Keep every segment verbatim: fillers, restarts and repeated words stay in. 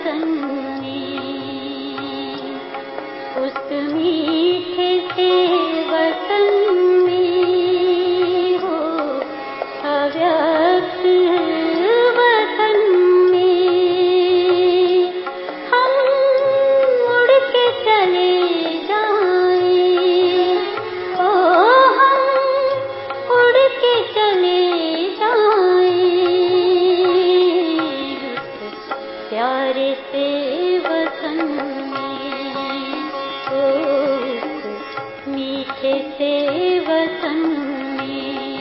वतन में, उस मीठे से वतन में हो अव्यक्त वतन में हम उड़ के चले जाएं, ओ हम उड़ के चले जाएं उस प्यारे से वतन में, ओ उस मीठे से वतन में।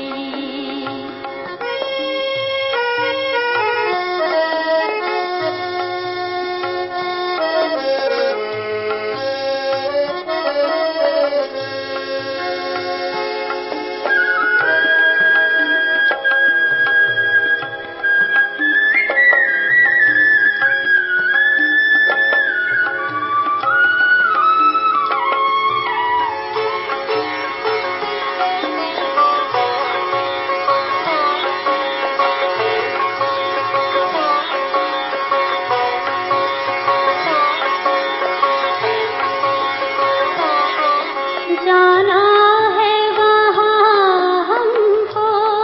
जाना है वहाँ हमको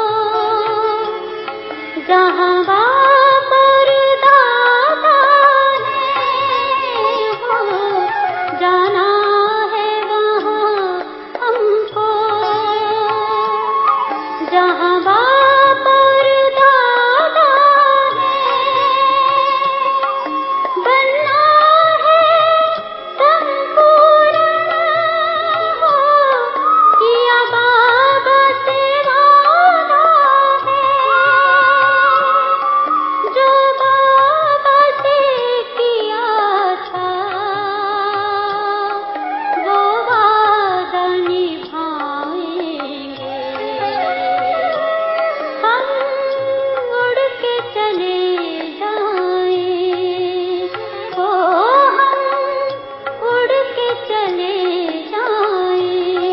जहाँ बाप और दादा है, हो जाना है वहाँ हमको जहाँ बाप और दादा है, बनना है संपूर्ण किया बाबा से वादा है, जो बाबा से किया था वो वादा निभाएंगे। हम उड़ के चले जाएं, ओ हम उड़ के चले जाएं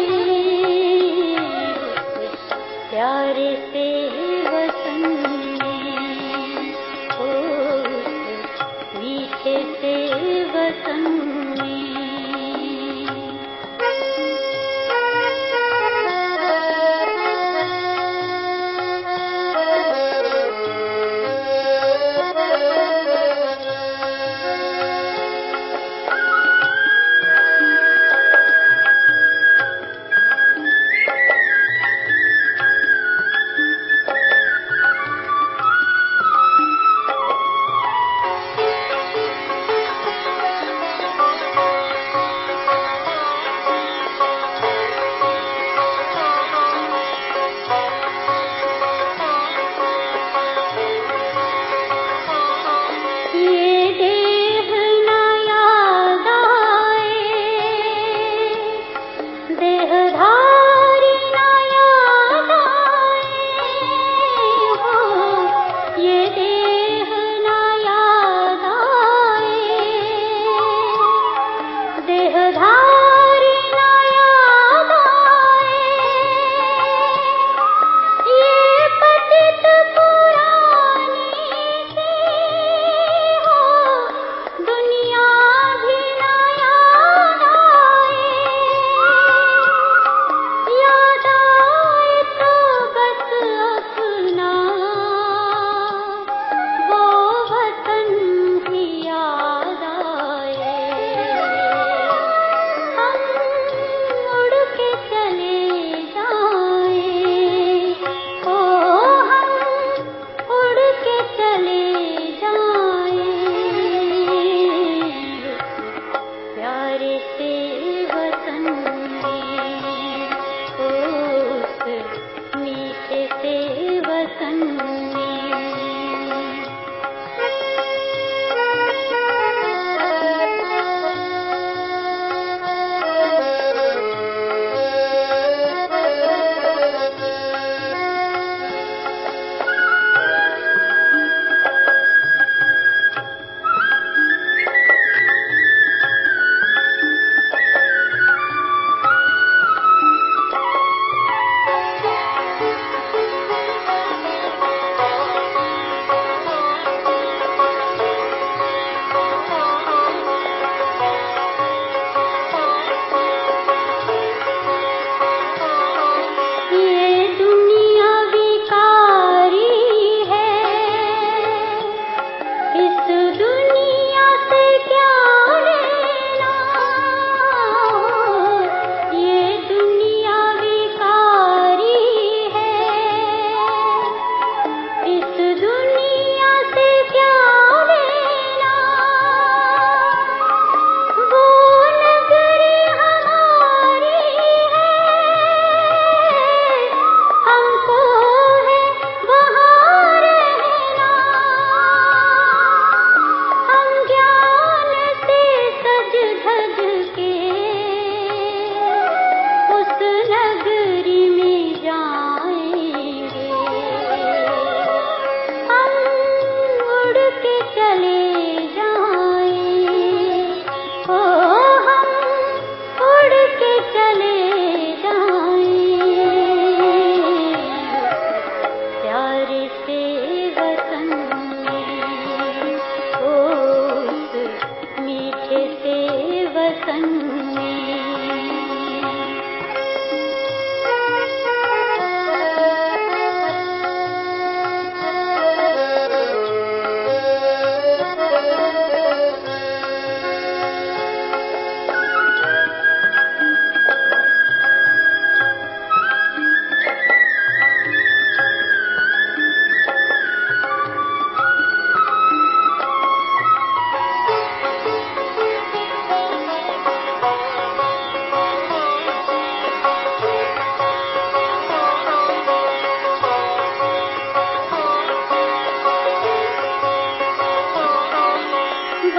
उस प्यारे से वतन में, ओ उस मीठे से वतन में।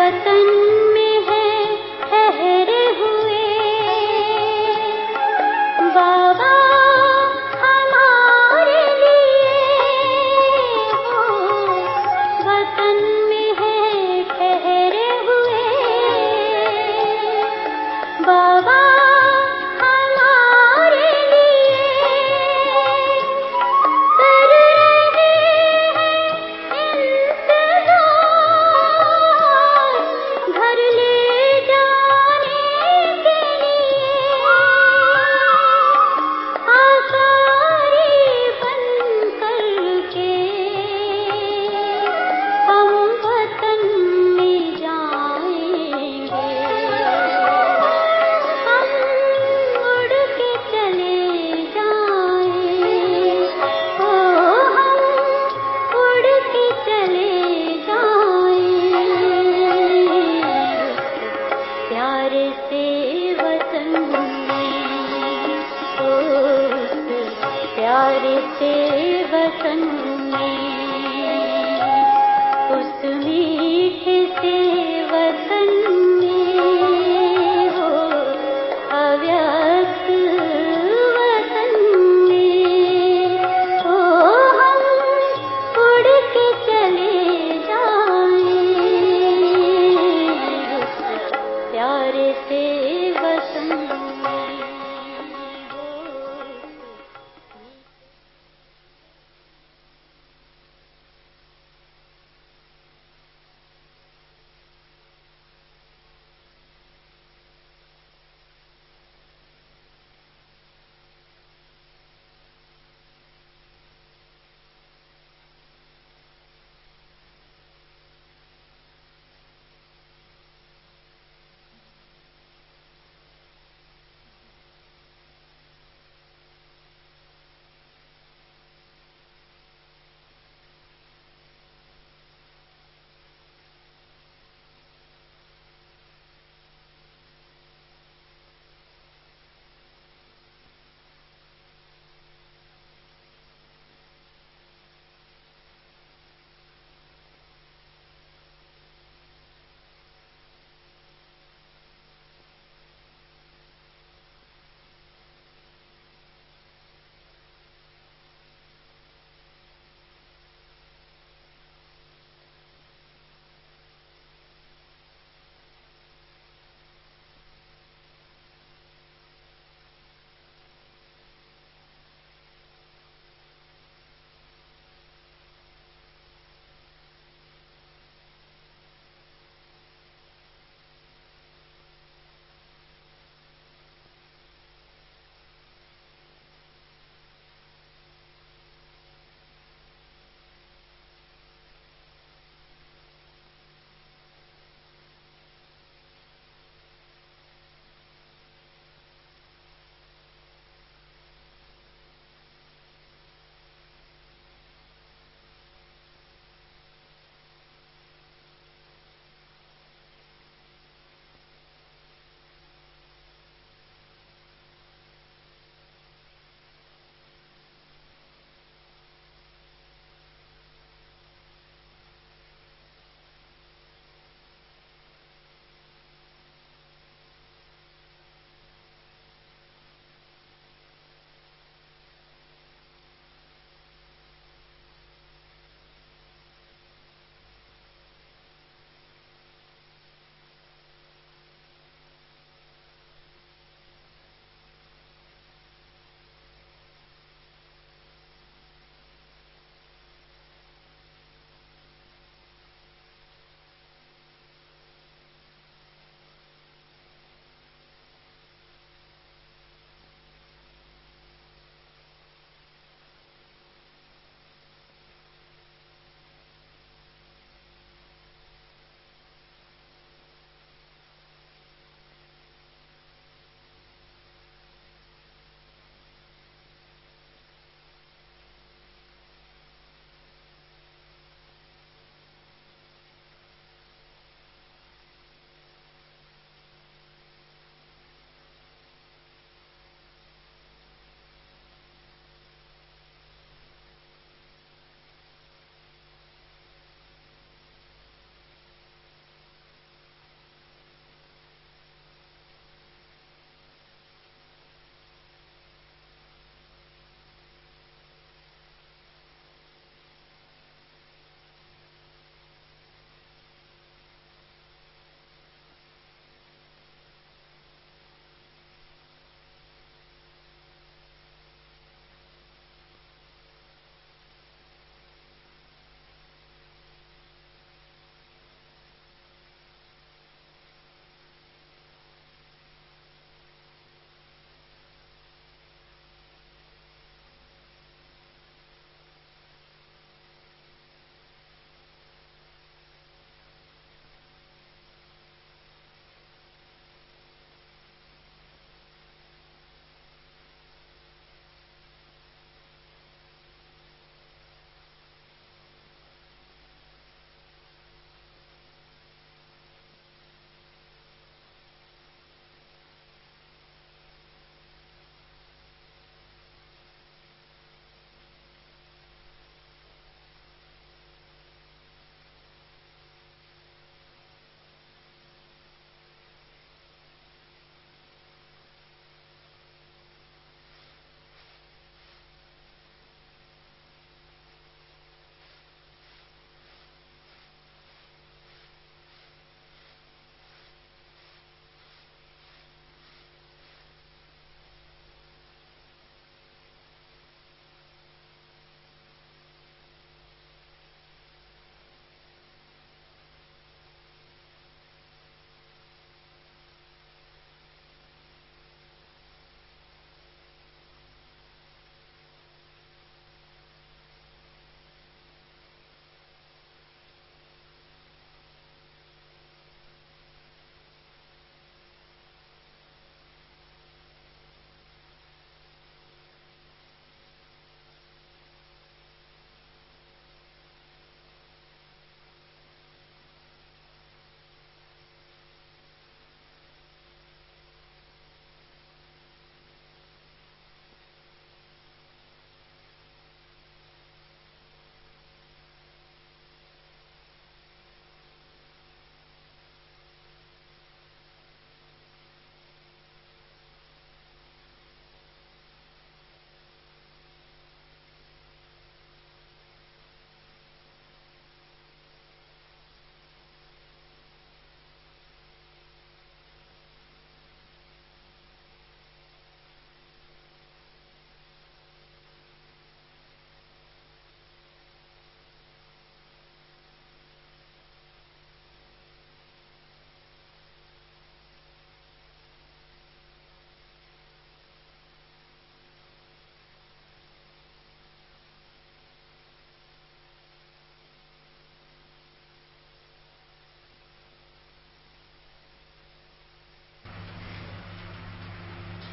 वतन में है ठहरे हुए बाबा हमारे लिए हो वतन में है ठहरे हुए बाबा हमारे लिए कर रहे हैं इंतजार घर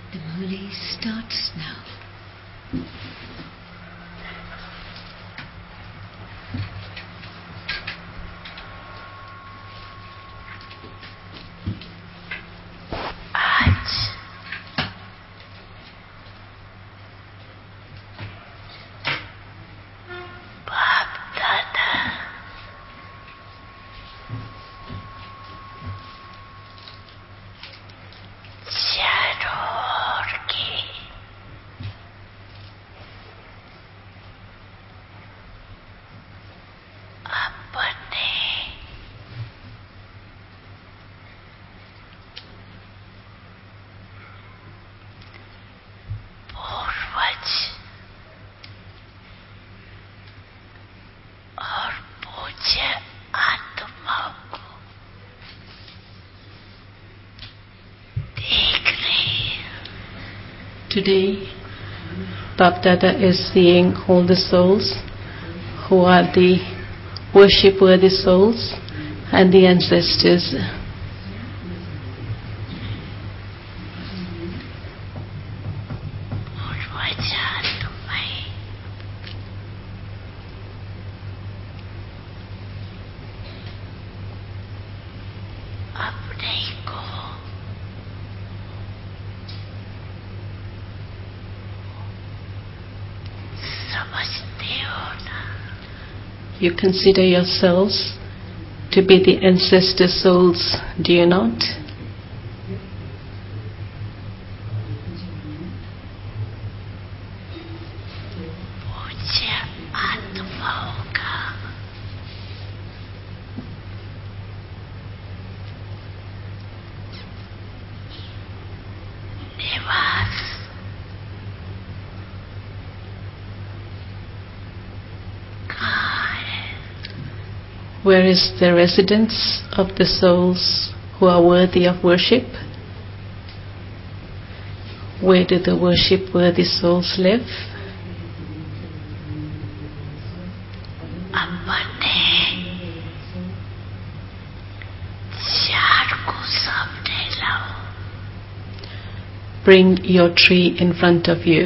The muli starts now. Today, Bap Dada is seeing all the souls who are the worship-worthy souls and the ancestors. You consider yourselves to be the ancestor souls, do you not? Where is the residence of the souls who are worthy of worship? Where do the worship-worthy souls live? Bring your tree in front of you.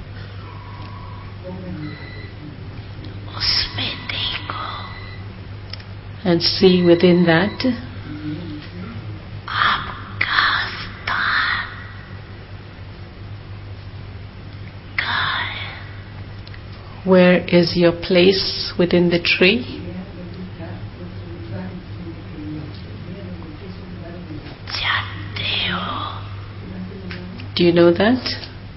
And see within that where is your place within the tree? Do you know that?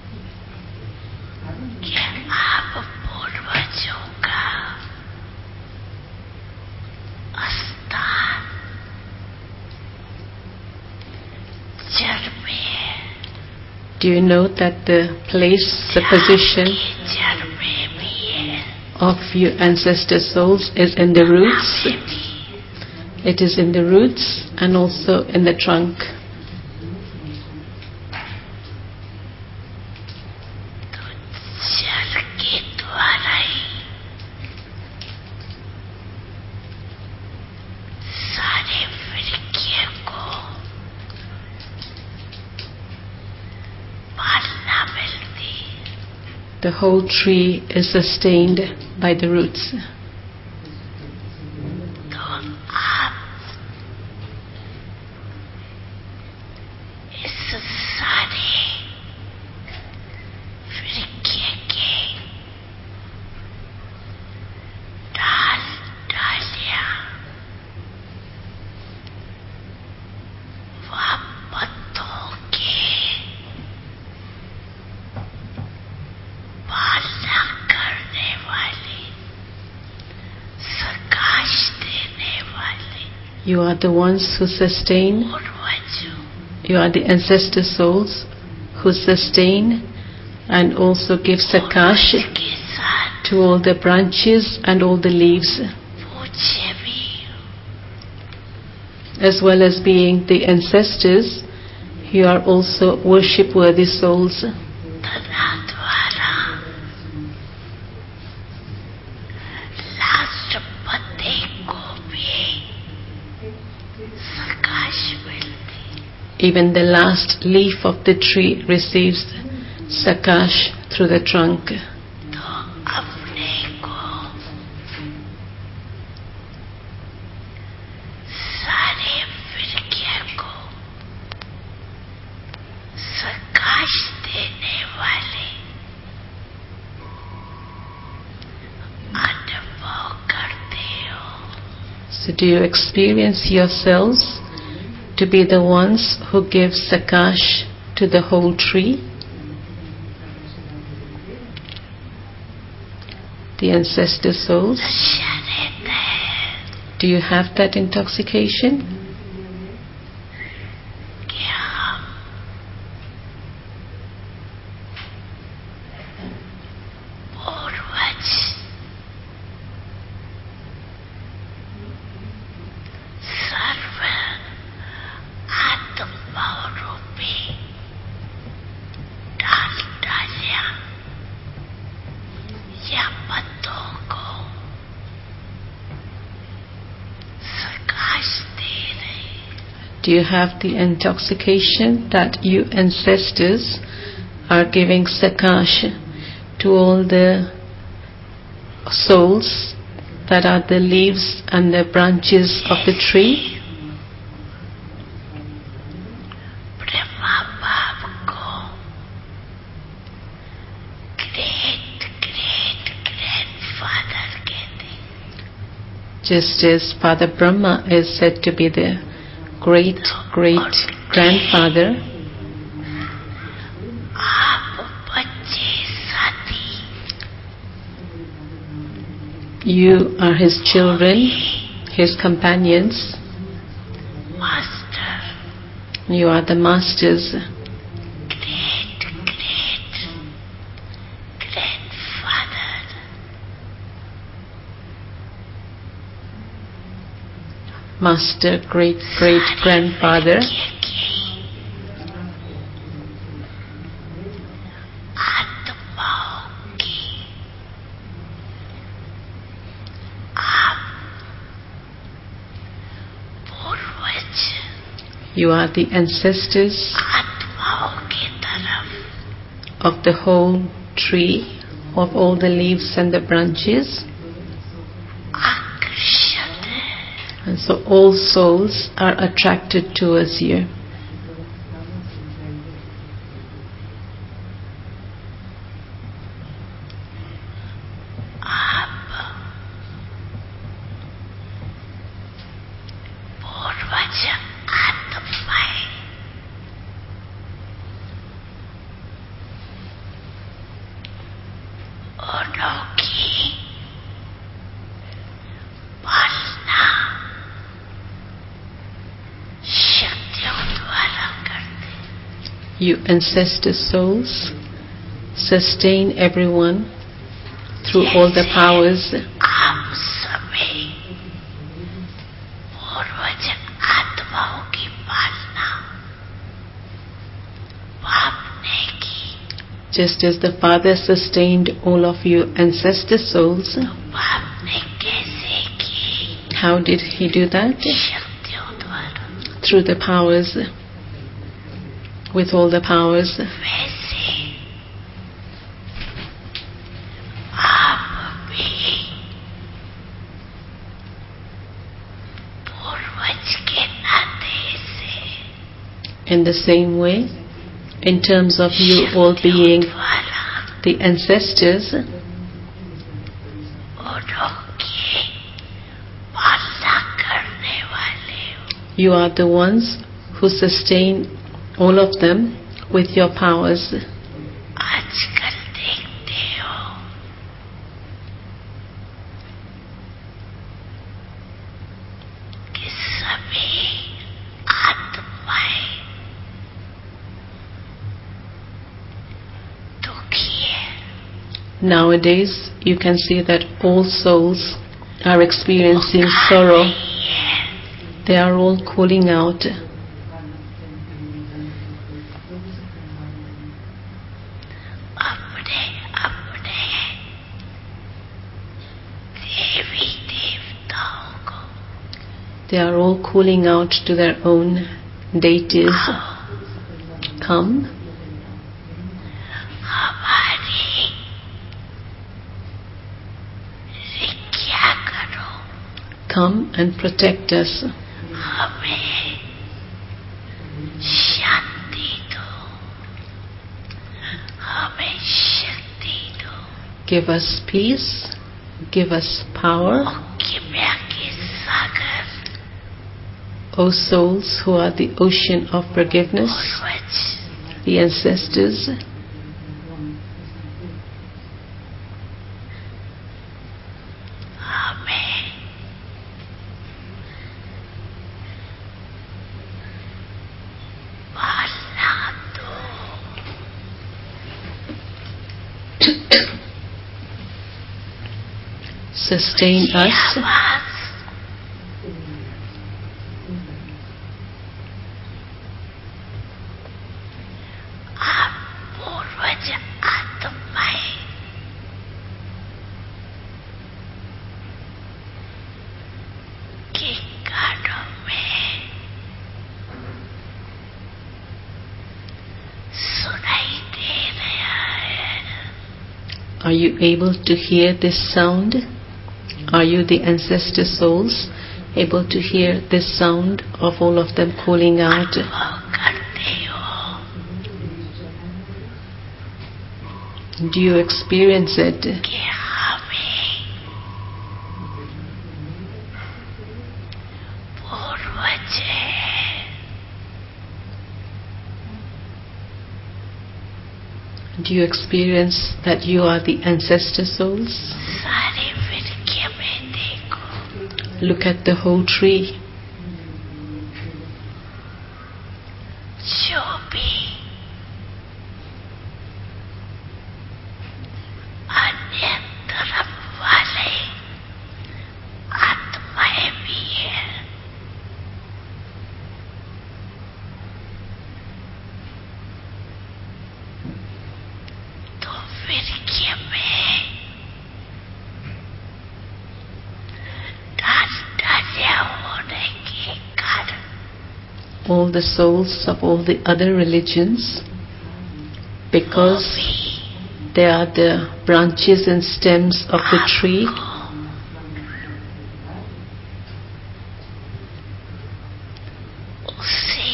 Do you know that the place, the position of your ancestor souls is in the roots? It is in the roots and also in the trunk. The whole tree is sustained by the roots. You are the ones who sustain. You are the ancestor souls who sustain and also give sakash to all the branches and all the leaves. As well as being the ancestors, you are also worship-worthy souls. Even the last leaf of the tree receives sakash through the trunk. तो अपने को सारे विज्ञा को सकाश देने वाले अनुभव करते हो. So do you experience yourselves to be the ones who give sakash to the whole tree? The ancestor souls? नशा रहता है Do you have that intoxication? कि हम पूर्वज सर्व आत्माओं रूपी डाल डालिया या पत्तों को सकाश दे रहे. Do you have the intoxication that you ancestors are giving sakash to all the souls that are the leaves and the branches of the tree? Brahma बाप को ग्रेट ग्रेट ग्रैंडफादर कहते हैं. Just as Father Brahma is said to be the great great grandfather, आप बच्चे साथी you are his children, his companions, master you are the masters, great great grandfather. master, great great grandfather. आत्माओं की आप पूर्वज You are the ancestors आत्माओं की तरफ of the whole tree, of all the leaves and the branches. आकर्षित है. And so all souls are attracted towards you. आप पूर्वज आत्माएं उनकी पालना शक्तियों द्वारा करते. You ancestor souls sustain everyone through all the powers. आप सभी पूर्वज आत्माओं की पालना बाप ने की. Just as the Father sustained all of you ancestor souls, बाप ने कैसे की? how did he do that? शक्तियों द्वारा. Through the powers, with all the powers. वैसे आप भी पूर्वज के नाते से In the same way, in terms of you all being द्वारा the ancestors, उनकी पालना करने वाले हो. you are the ones who sustain all of them with your powers. आजकल देखते हो कि सभी आत्माएं दुखी है. Nowadays, you can see that all souls are experiencing sorrow. नहीं है. They are all calling out. अपने अपने देवी देवताओं को They are all calling out to their own deities come हमारी रक्षा करो, come and protect us, हमें शांति दो, हमें शक्ति दो, give us peace, give us power. कृपया के सागर, O souls who are the ocean of forgiveness, पूर्वज the ancestors, हमें पालना दो, sustain us. आवाज आप पूर्वज आत्माएं के कानों में सुनाई दे रहा है, Are you able to hear this sound? Are you, the ancestor souls, able to hear this sound of all of them calling out? अनुभव करते हो, Do you experience it? कि हमें पूर्वज Do you experience that you are the ancestor souls? सारे वृक्ष में देखो, Look at the whole tree. जो भी अन्य तरफ वाले आत्माएं भी हैं, तो वृक्ष में डाल डालियां होने के कारण All the souls of all the other religions, because they are the branches and stems of the tree, उसी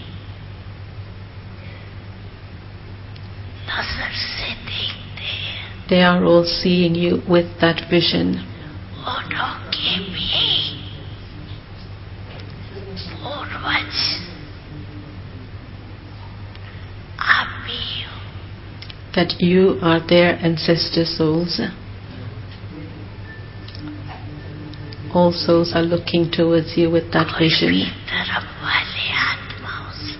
नजर से देखते हैं, they are all seeing you with that vision. उनके भी पूर्वज आप भी हो, That you are their ancestor souls. All souls are looking towards you with that कोई भी vision. तरफ वाले आत्माओं से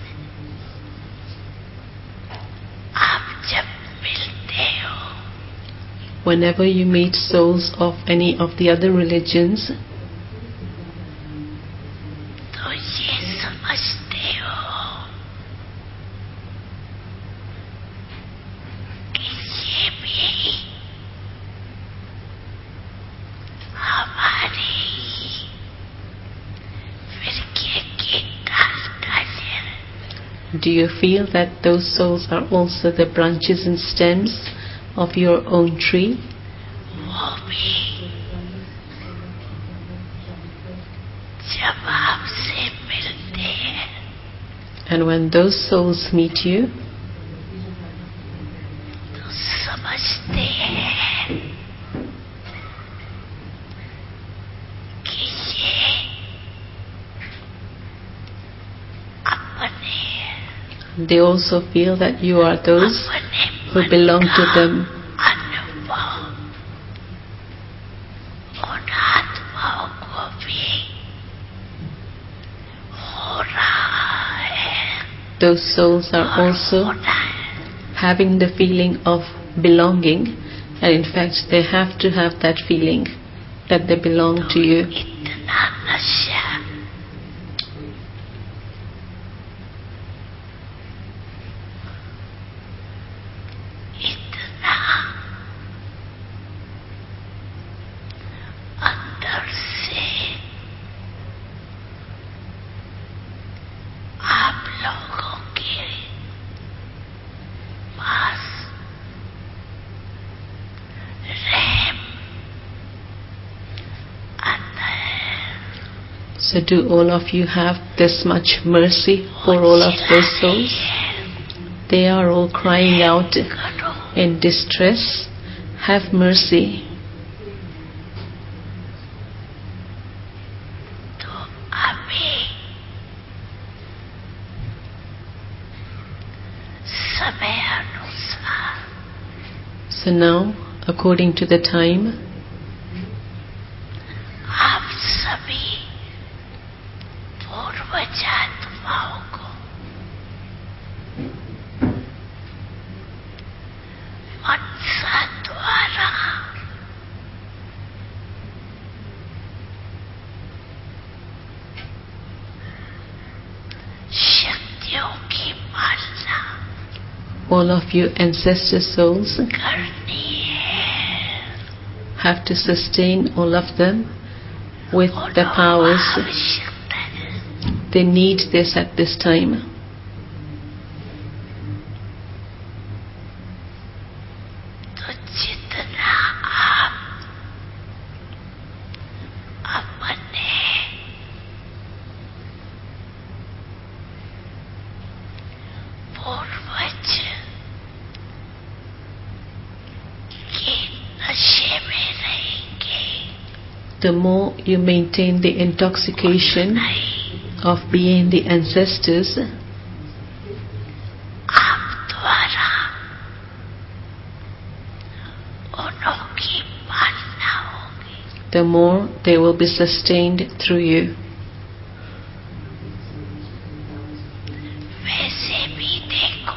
आप जब मिलते हो, Whenever you meet souls of any of the other religions, तो ये समझते हो कि ये भी हमारी वृक्ष की डाल डालियां, do you feel that those souls are also the branches and stems of your own tree? वो भी जब आपसे मिलते हैं And when those souls meet you, तो समझते हैं कि ये अपने they also feel that you are those अपने who मन belong to का them. अनुभव उन आत्माओं को भी हो रहा है, Those souls are और also होना है, having the feeling of belonging, and in fact they have to have that feeling that they belong to you. इतना नशा इतना अंदर से लोगों के पास रहम आता है। So do all of you have this much mercy for all of those souls? They are all crying out in distress. Have mercy. तो अभी समय अनुसार So now, according to the time, आप सभी पूर्वज आत्माओं को मनसा द्वारा शक्तियों की पालना all of you ancestor souls करनी है have to sustain all of them with the उन्हों powers. आवश्यकता है। They need this at this time. तो जितना आप अपने पूर्वज के नशे में रहेंगे The more you maintain the intoxication of being the ancestors, आप द्वारा उन्हों की पालना होगी। the more they will be sustained through you. वैसे भी देखो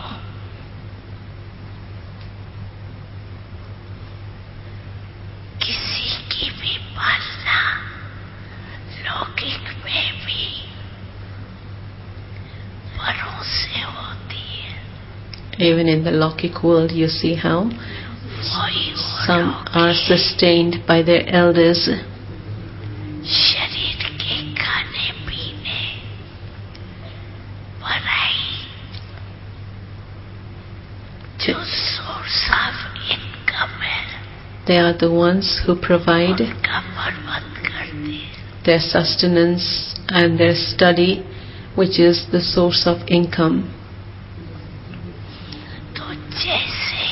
किसी की भी पालना लौकिक में भी बड़ों से होती है। Even in the Lokik world, you see how वही some उन्हों are के sustained by their elders. शरीर के खाने पीने पढ़ाई जो सोर्स ऑफ इनकम है They are the ones who provide उनका प्रबंध करते हैं। their sustenance and their study, which is the source of income. तो जैसे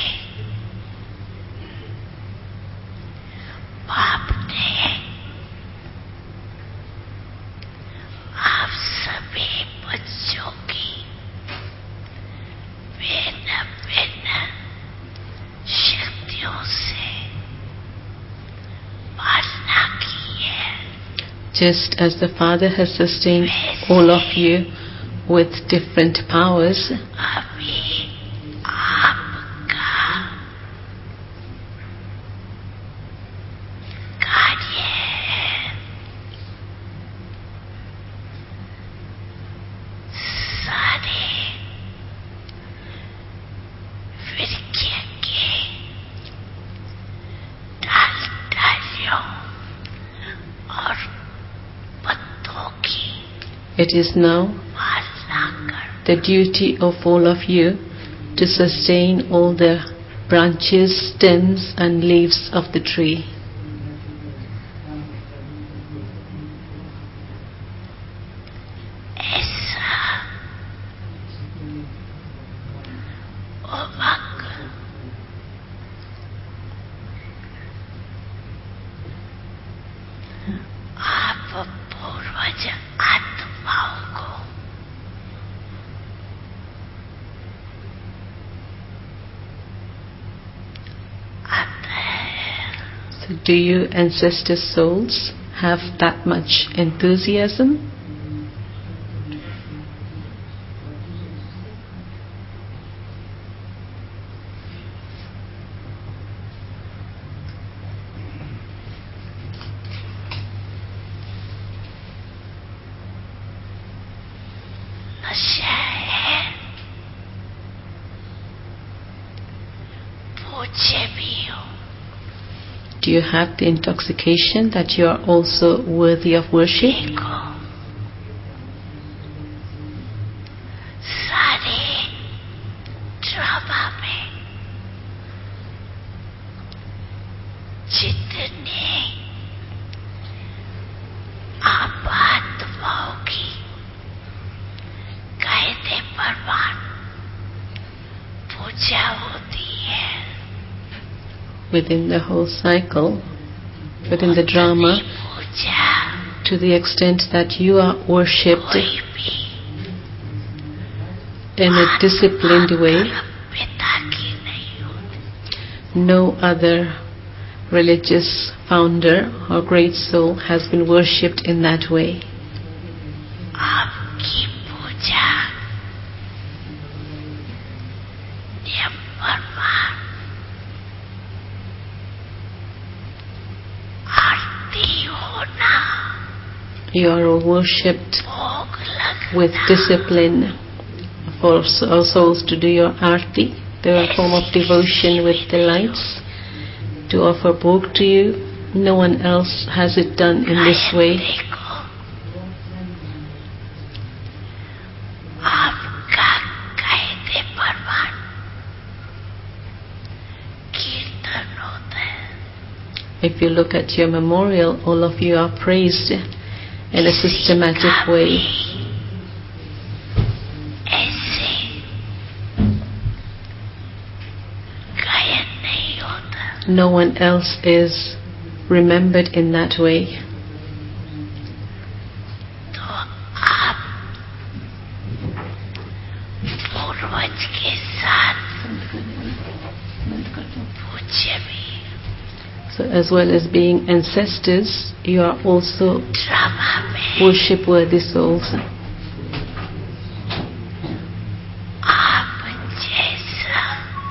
बाप ने आप सभी बच्चों की भिन्न भिन्न शक्तियों से पालना की है Just as the Father has sustained all of you with different powers, अभी आपका कार्य है सारे विज्ञ के डाल डालियों और पत्तों की it is now पालना कर the duty of all of you to sustain all the branches, stems and leaves of the tree. ऐसा उमंग आप पूर्वज आत्माओं को आता है। So do you ancestor souls have that much enthusiasm? नशा है पूज्य भी हो Do you have the intoxication that you are also worthy of worship? देखो within the whole cycle, within the drama, Puja to the extent that you are worshipped कोई भी in a disciplined way. पिता की नहीं होती। No other religious founder or great soul has been worshipped in that way. आपकी पूजा नियम प्रमाण आरती होना You are all worshipped भोग लगना with discipline for our souls to do your arti, the form of devotion with the lights, to offer bhog to you. No one else has it done in this way. देखो आपका कायदे प्रमाण कीर्तन होता है। If you look at your memorial, all of you are praised in a systematic way. ऐसे गायन नहीं होता। No one else is remembered in that way. तो आप पूर्वज के साथ पूज्य भी So as well as being ancestors, you are also drama में worship-worthy souls. आप जैसा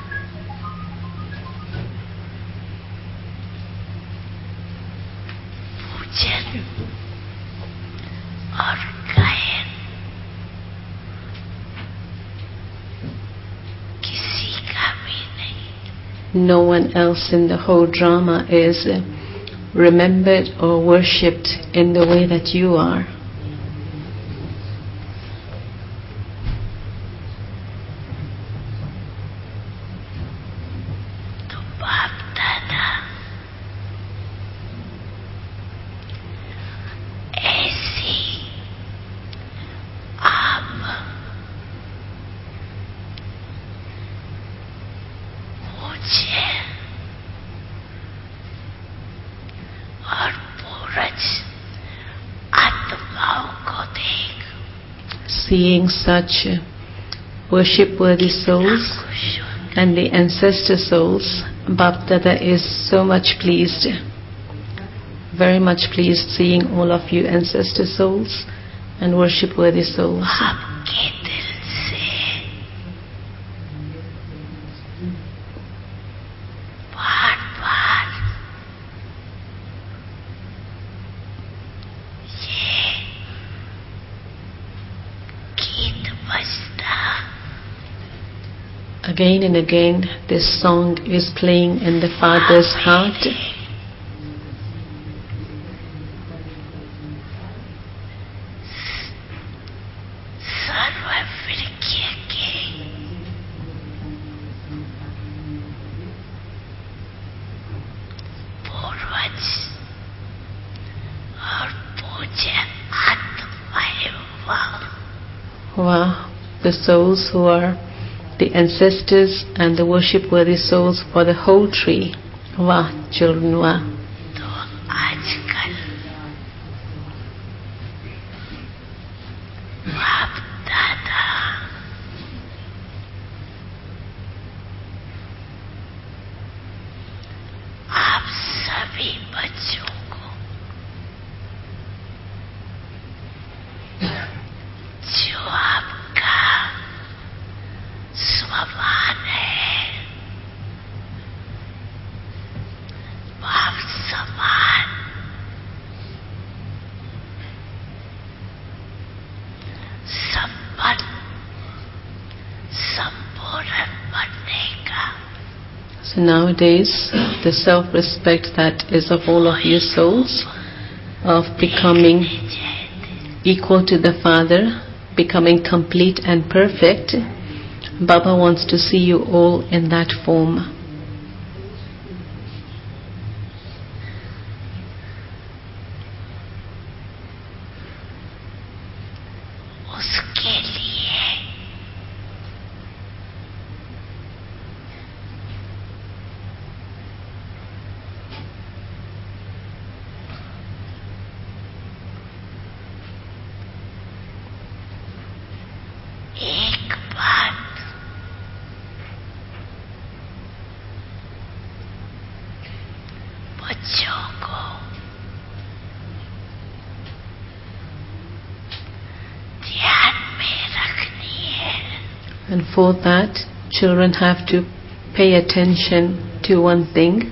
पूजन और गायन किसी का भी नहीं। No one else in the whole drama is uh, remembered or worshipped in the way that you are. तो बाप दादा ऐसी आप पूज्य और पूरज आत्माओं को देख Seeing such uh, worship-worthy souls खुश हो and the ancestor souls, Bap Dada is so much pleased, very much pleased seeing all of you ancestor souls and worship-worthy souls. आपके दिल से बार बार ये गीत बजता Again and again, this song is playing in the Father's heart. सर्वविज्ञ के पूर्वज और पूज्य आत्माएं वाह Wow, the souls who are the ancestors and the worship-worthy souls for the whole tree. Wow, children, wow. तो आजकल बाप दादा आप सभी बच्चों को जो आपका स्वभाव है बाप समान संपन्न संपूर्ण बनने का So nowadays, the self-respect that is of all of you souls, of becoming equal to the Father, becoming complete and perfect, Baba wants to see you all in that form. उसके लिए And for that, children have to pay attention to one thing.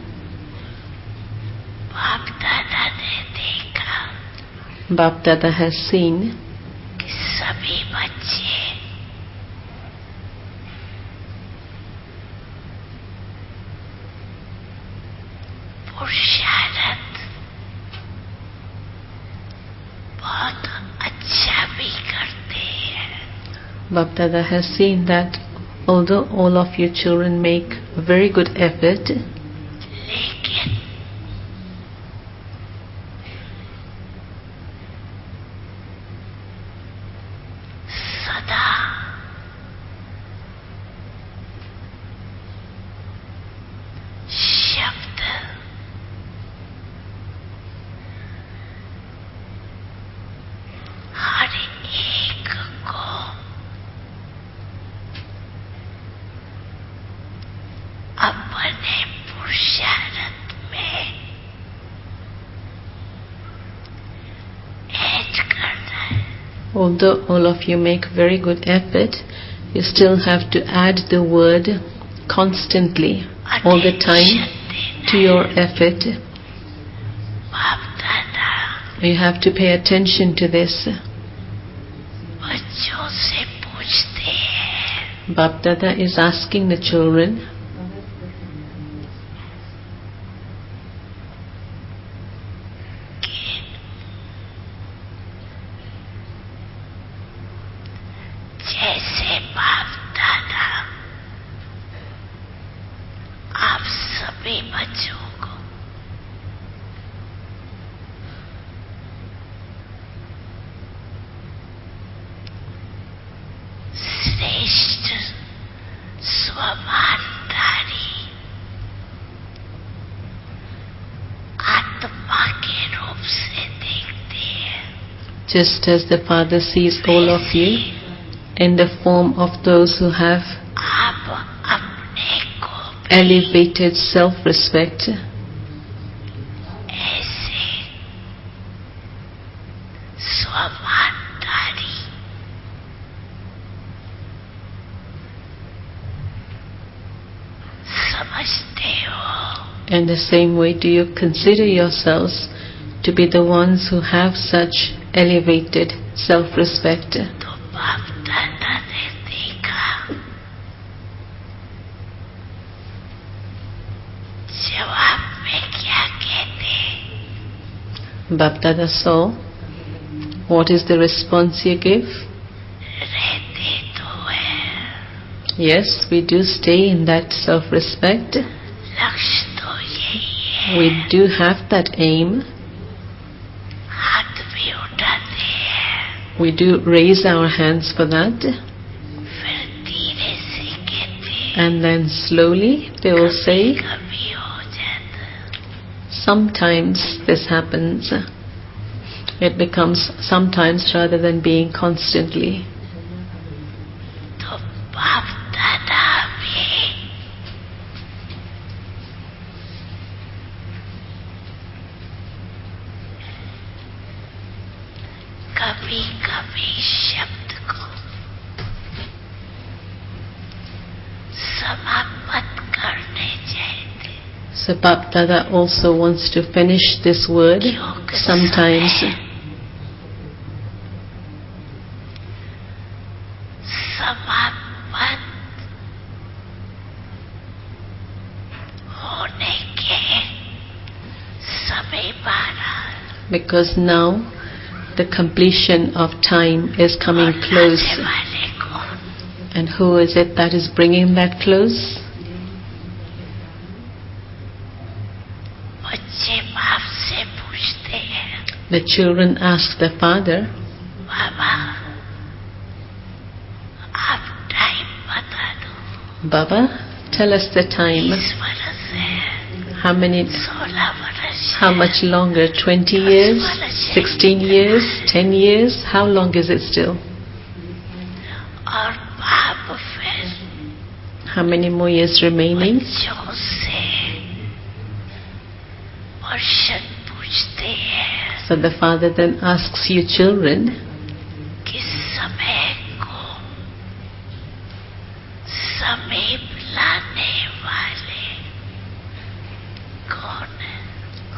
बाप दादा ने देखा Bap Dada has seen कि सभी बच्चे पुरुषार्थ बहुत अच्छा भी करते हैं, Bap Dada has seen that although all of you children make very good effort, लेकिन सदा शब्द हर एक को अपने पुरुषार्थ में ऐड करना है, although all of you make very good effort, you still have to add the word constantly, all the time, to your effort. बाप दादा You have to pay attention to this. बच्चों से पूछते हैं Bap Dada is asking the children, कि जैसे बाप दादा आप सभी बच्चों को श्रेष्ठ स्वभावधारी आत्मा के रूप से देखते हैं, just as the Father sees all of you in the form of those who have आप अपने को भी elevated self-respect, ऐसे स्वभावधारी समझते हो, in the same way do you consider yourselves to be the ones who have such elevated self-respect. तो बाप दादा ने देखा जवाब में क्या कहते, Bap Dada saw what is the response you give. रहते तो है, Yes, we do stay in that self-respect. लक्ष्य तो यही है, We do have that aim. हाथ भी उठाते हैं, We do raise our hands for that. फिर धीरे से कहते हैं, And then slowly they will say, कभी हो जाता, sometimes this happens. It becomes sometimes rather than being constantly. तो बाप दादा भी कभी कभी शब्द को समाप्त करने चाहते, So Bap Dada also wants to finish this word sometimes, समाप्त होने के समय बारह, because now the completion of time is coming close. आने वाले कौन, And who is it that is bringing that close? बच्चे बाप से पूछते हैं, The children ask the father, बाबा आप टाइम बता दो, Baba, tell us the time. बीस बरस है, How many, सोलह बरस how है, much longer? twenty years? sixteen years? ten years? How long is it still? और बाप फिर How many more years remaining? बच्चों से क्वेश्चन पूछते हैं So the father then asks you children, कि समय को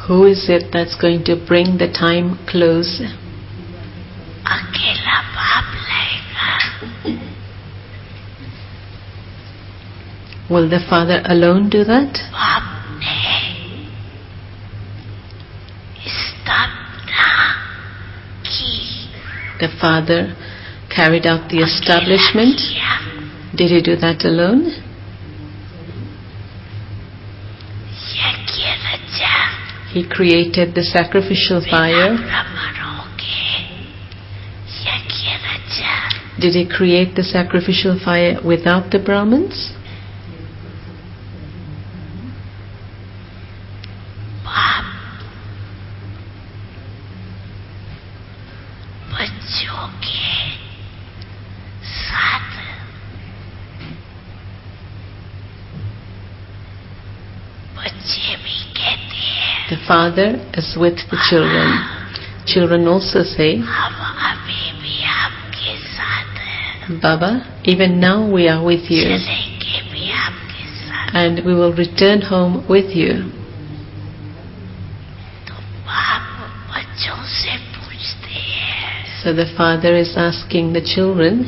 Who is it that's going to bring the time close? अकेला बाप लाएगा. Will the father alone do that? बाप ने स्थापना की. The father carried out the establishment. किया. Did he do that alone? यज्ञ रचा. He created the sacrificial fire. ब्राह्मणों के यज्ञ रचा. Did he create the sacrificial fire without the Brahmins? बाप बच्चों के साथ बच्चे भी कहते हैं The father is with the children. Children also say, हम अभी भी आपके साथ हैं. Baba, even now we are with you, चलेंगे भी आपके साथ. and we will return home with you. तो बाप बच्चों से पूछते हैं So the father is asking the children,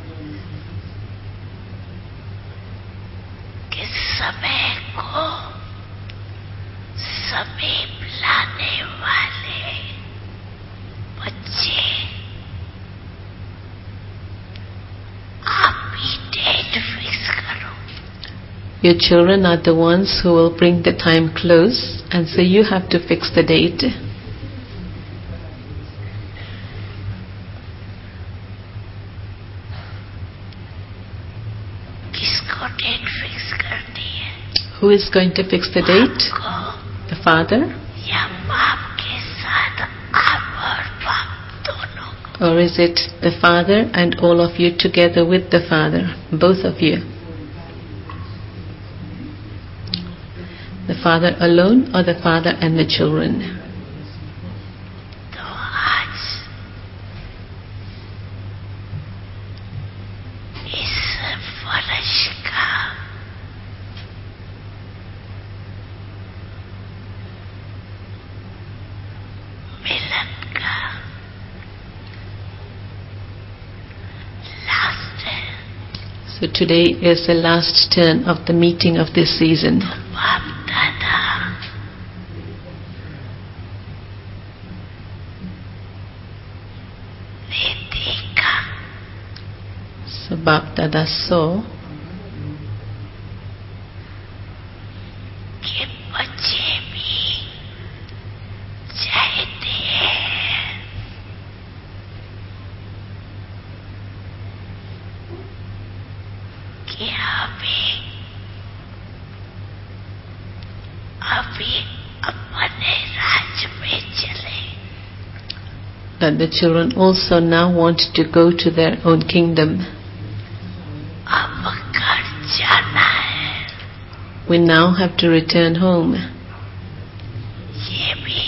कि समय को समीप लाने वाले बच्चे आप ही डेट फिक्स करो. your children are the ones who will bring the time close, and so you have to fix the date. किसको डेट फिक्स करनी है? Who is going to fix the date? आपको The father? या बाप के साथ आप और बाप दोनों को? Or is it the father and all of you together with the father? Both of you. The father alone or the father and the children? तो आज इस वर्ष का मिलन का लास्ट है. So today is the last turn of the meeting of this season. बाप दादा ने देखा So Bap Dada saw कि बच्चे भी चाहते हैं कि हमें अभी अपने राज्य में चले. that the children also now want to go to their own kingdom. अब घर जाना है. We now have to return home. ये भी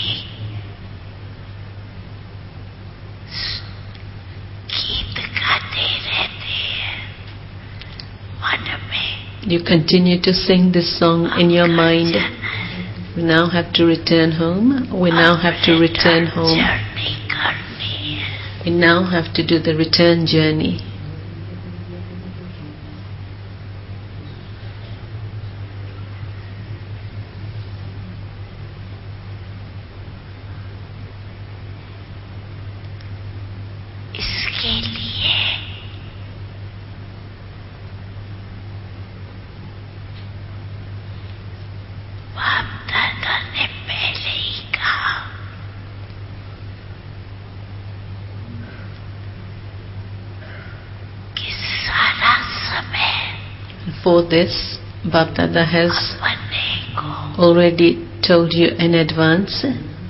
गीत गाते रहते हैं मन में. You continue to sing this song in your अब घर mind. जाना है. We now have to return home. We now have to return home. Journey करनी है. We now have to do the return journey. इसके लिए बाप दादा ने पहले ही कहा कि सारा समय For this, Bap Dada has अपने को already told you in advance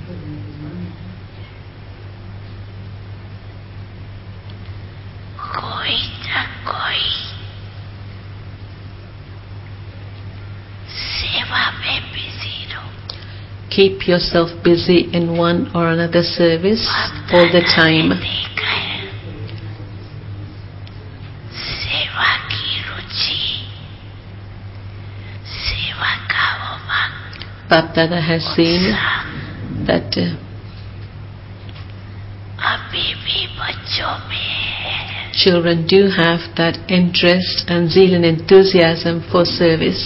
कोई न कोई सेवा में बिजी रहो. keep yourself busy in one or another service बाप all the दादा time. ने देखा है सेवा की रुचि, सेवा का उमंग, Bap Dada has seen उत्साह that uh, अभी भी बच्चों में है। children do have that interest and zeal and enthusiasm for service.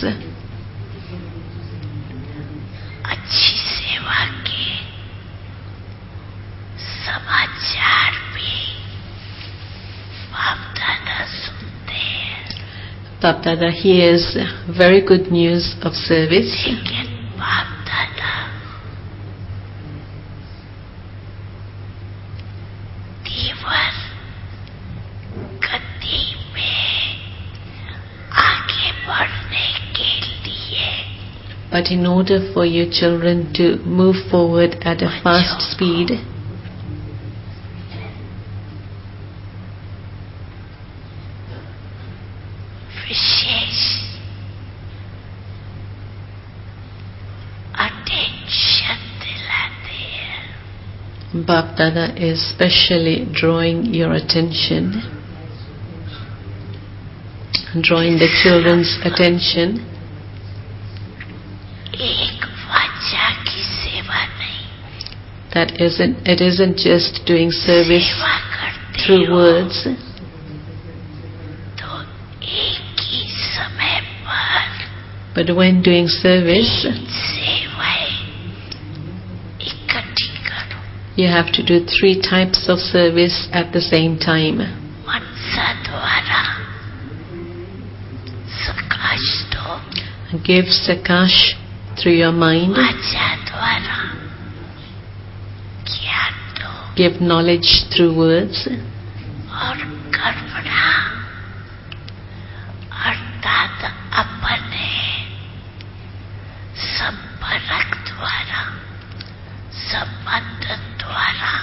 अच्छी सेवा के समाचार भी बाप दादा सुनते हैं, Bap Dada hears very good news of service, लेकिन बाप दादा तीव्र गति में आगे बढ़ने के लिए but in order for your children to move forward at a fast speed, विशेष अटेंशन दिलाते हैं। Bap Dada is specially drawing your attention, drawing the children's attention, एक वाचा की सेवा नहीं, that isn't, it isn't just doing service सेवा करते through हो words, तो एक ही समय पर but when doing service, सेवाएं इकट्ठी करो। you have to do three types of service at the same time. मनसा द्वारा सकाश दो, Give Sakash through your mind, वाचा द्वारा ज्ञान दो, give knowledge through words, और कर्मणा अर्थात अपने संपर्क द्वारा, संबंध द्वारा,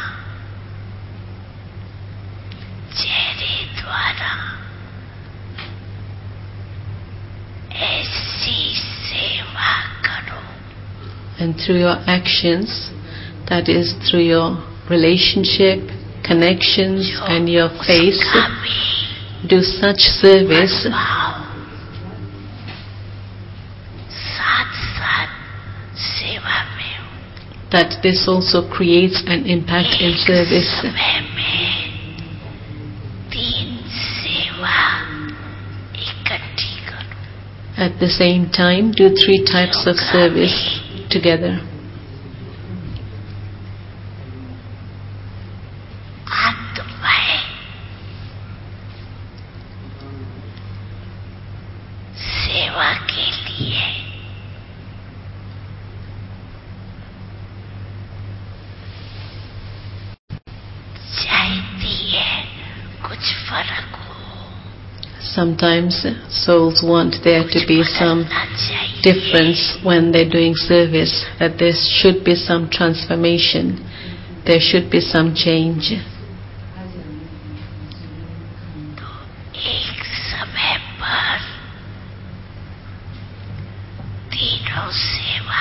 चेहरे द्वारा ऐसी सेवा करो and through your actions, that is through your relationship, connections and your face, कभी do such service भाव साथ साथ सेवा में हो। that this also creates an impact in एक service. समय में तीन सेवा इकट्ठी करो। At the same time, do three types of service together. आत्माएं सेवा के लिए चाहती है कुछ फर्क हो, Sometimes souls want there to be some बदलना चाहिए। difference when they're doing service, that there should be some transformation, there should be some change. तो एक समय पर तीनों सेवा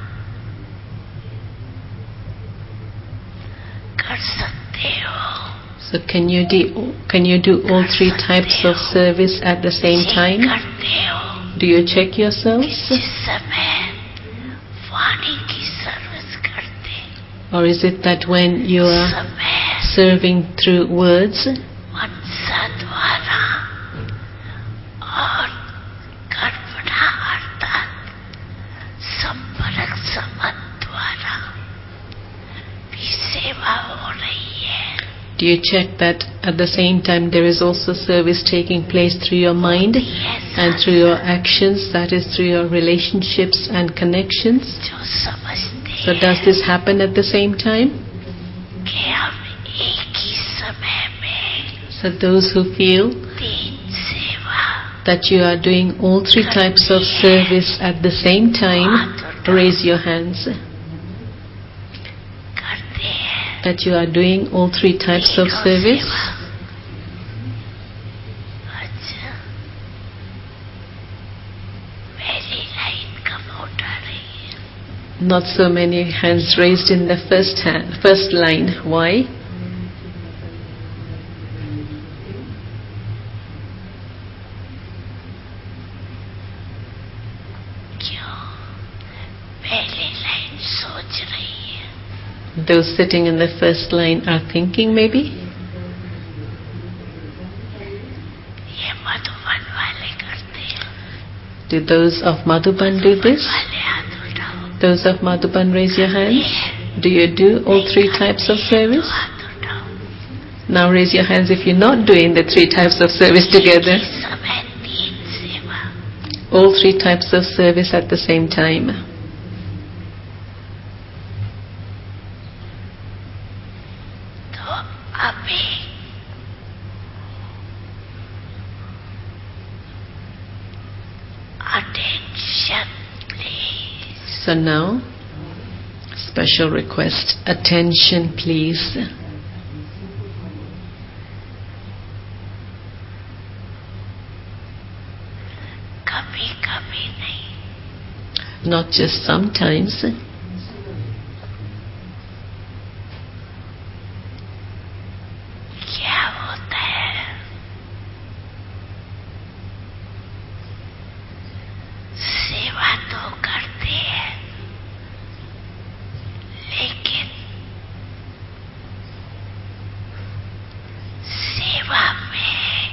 कर सकते हो। So can you do, can you do all three types of service at the same check time? करते हो Do you check कि yourselves? जिस समय वाणी की सर्विस करते Or is it that when you are समय serving through words, मनसा द्वारा और कर्मणा अर्थात संपर्क संबंध द्वारा भी सेवा हो रही है? do you check that at the same time there is also service taking place through your mind and through your actions, that is through your relationships and connections? जो समझते So does this happen at the same time? कि हम एक ही समय में So those who feel तीन सेवा that you are doing all three types of service at the same time, raise your hands. करते हैं That you are doing all three types of तीनों service. सेवा। अच्छा, पहली लाइन कम उठा रही है। Not so many hands raised in the first hand, first line. Why? क्यों? पहली लाइन सोच रही है Those sitting in the first line are thinking maybe. ये मधुबन वाले करते हैं. Do those of Madhuban do this? वाले हाथ उठाओ. Those of Madhuban, raise your hands. Do you do all three types of service? हाथ उठाओ. Now raise your hands if you're not doing the three types of service together. ये सब है तीन सेवा. All three types of service at the same time. तो अभी attention please. So now, special request, attention please. कभी कभी नहीं. Not just sometimes. क्या होता है? सेवा तो करते हैं, लेकिन सेवा में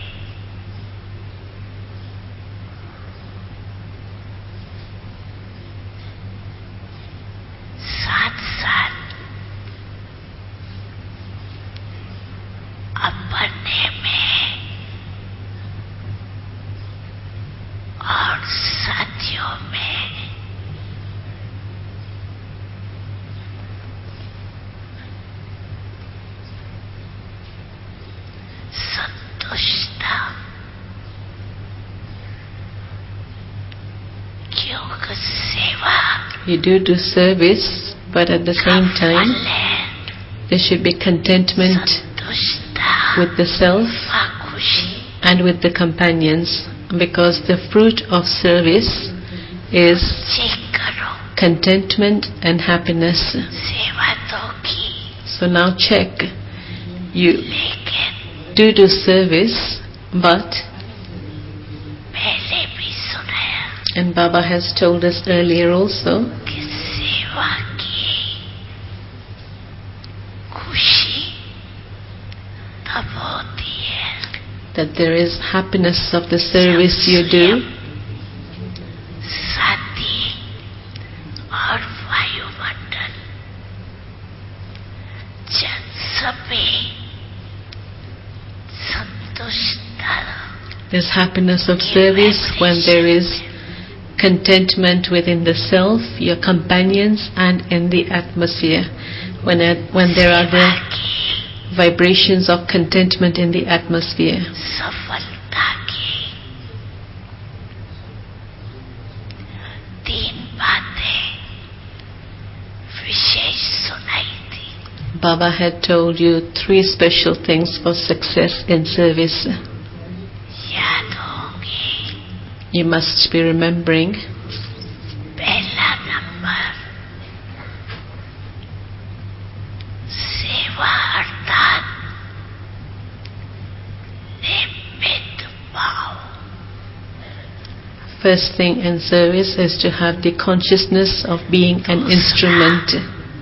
साथ साथ अपने में और साथियों में संतुष्टता, क्योंकि सेवा You do do service, but at the same time, there should be contentment संतुष्टता with the self व खुशी. and with the companions, because the fruit of service is check करो. contentment and happiness. सेवा तो की, So now check. You लेकिन do do service, but, पहले भी सुनाया and Baba has told us earlier also, कि सेवा की खुशी तब होती है that there is happiness of the service you do साथी और वायुमंडल जब सभी संतुष्टता. There's happiness of service when there is contentment within the self, your companions, and in the atmosphere. When, it, when there are the की vibrations of contentment in the atmosphere. सफलता की तीन बातें विशेष सुनाई थी. Baba had told you three special things for success in service. याद होंगी. You must be remembering. पहला नंबर सेवा अर्थात निमित्त भाव. First thing in service is to have the consciousness of being an instrument.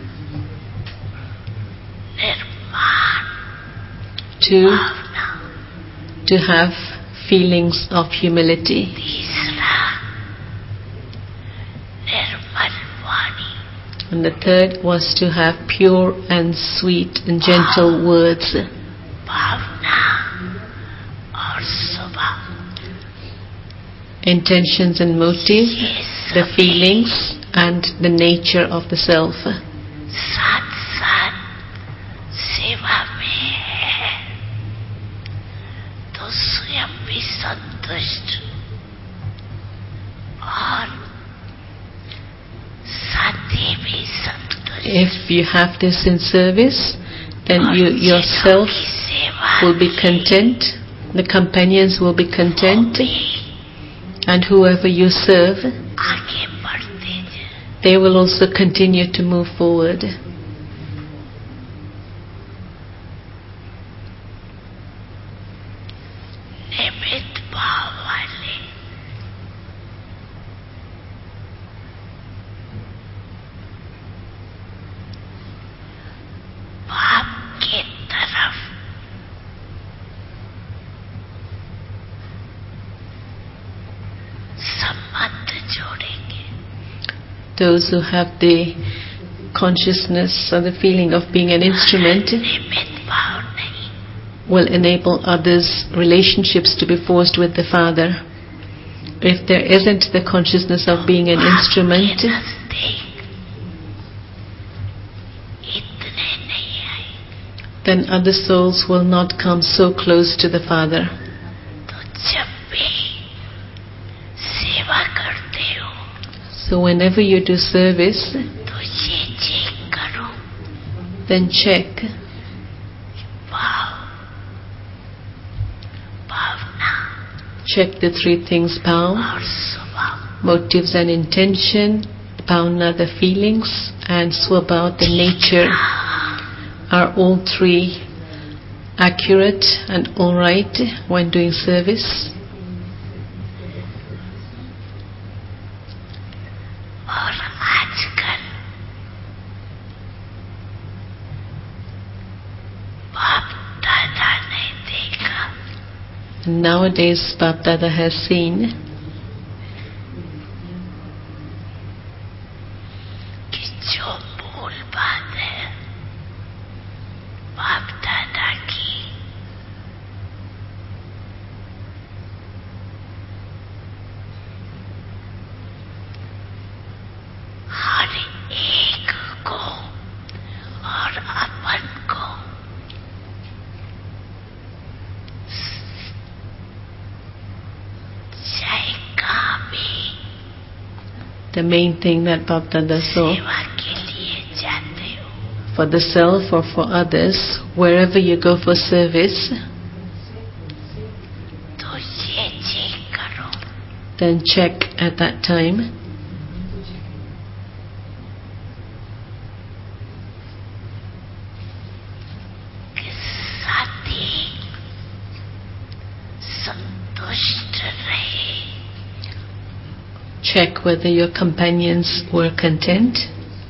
निर्माण Two, Bhavna. to have feelings of humility. तीसरा निर्मल वाणी. And the third was to have pure and sweet and gentle words. भावना और स्वभाव. Intentions and motives, ये the सभी feelings and the nature of the self. साथ साथ सेवा में है तो स्वयं भी संतुष्ट और साथी भी संतुष्ट. If you have this in service, then और you जिन्हों yourself की सेवा will be की content, the companions will be content, भी and whoever you serve, आगे बढ़ते जाए. they will also continue to move forward. निमित्त भाव वाले those who have the consciousness or the feeling of being an instrument निमित्त भाव नहीं, will enable others' relationships to be forged with the Father. If there isn't the consciousness of being an instrument, आपके नजदीक इतने नहीं आए। then other souls will not come so close to the Father. तो जब भी सेवा करते हो So whenever you do service, तो ये चेक करो, then check भाव, भावना check the three things: bhav, और स्वभाव। motives and intention, bhavna, the feelings, and swabhav, the nature. Are all three accurate and all right when doing service? और आजकल बाप दादा ने देखा Nowadays, Bap Dada has seen कि जो मूल बात है बाप दादा की, हर एक को और अपन को चाहे कहाँ भी the main thing that Bap Dada saw सेवा के लिए जाते हो for the self or for others, wherever you go for service, तो ये चेक करो then check at that time कि साथी संतुष्ट रहे, check whether your companions were content,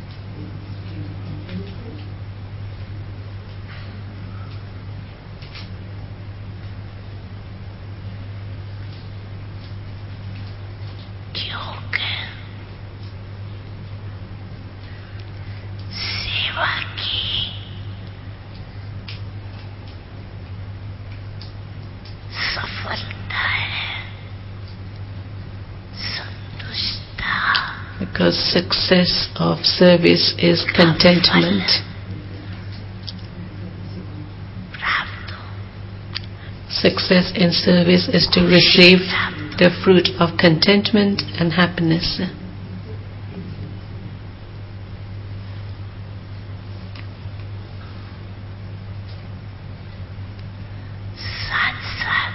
क्योंकि सेवा की सफलता है संतुष्टता, because success of service is contentment. प्राप्त हो, Success in service is to receive the fruit of contentment and happiness. साथ साथ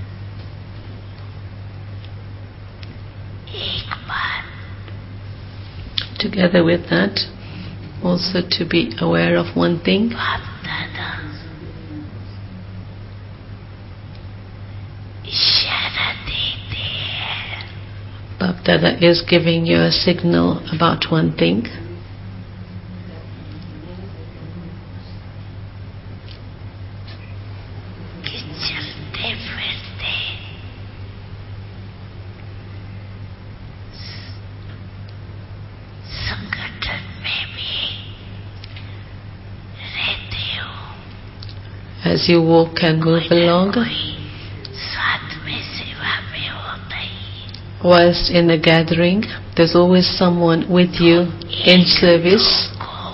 एक बात Together with that, also to be aware of one thing. बाप दादा इशारा देते हैं Bap Dada is giving you a signal about one thing. कि चलते फिरते संगठन में भी रहते हो, As you walk and move कोई न along, कोई साथ में सेवा में होता ही, whilst in a gathering, there's always someone with you in service. को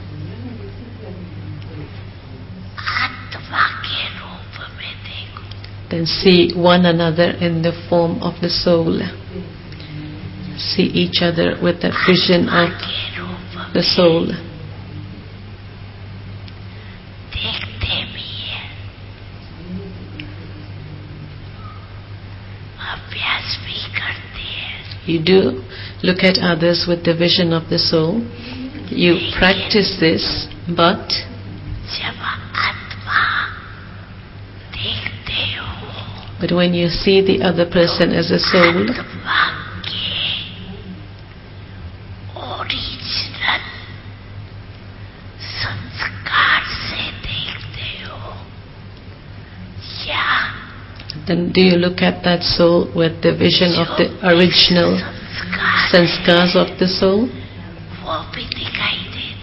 आत्मा के रूप में देखो, Then see one another in the form of the soul. See each other with that vision आत्मा of के रूप the में soul. देखते भी है, अभ्यास भी करते हैं, You do look at others with the vision of the soul. You practice this, but जब आत्मा देखते हो but when you see the other person as a soul, आत्मा के ओरिजिनल संस्कार से देखते हो, या then do you look at that soul with the vision of the original संस्कार sanskars of the soul?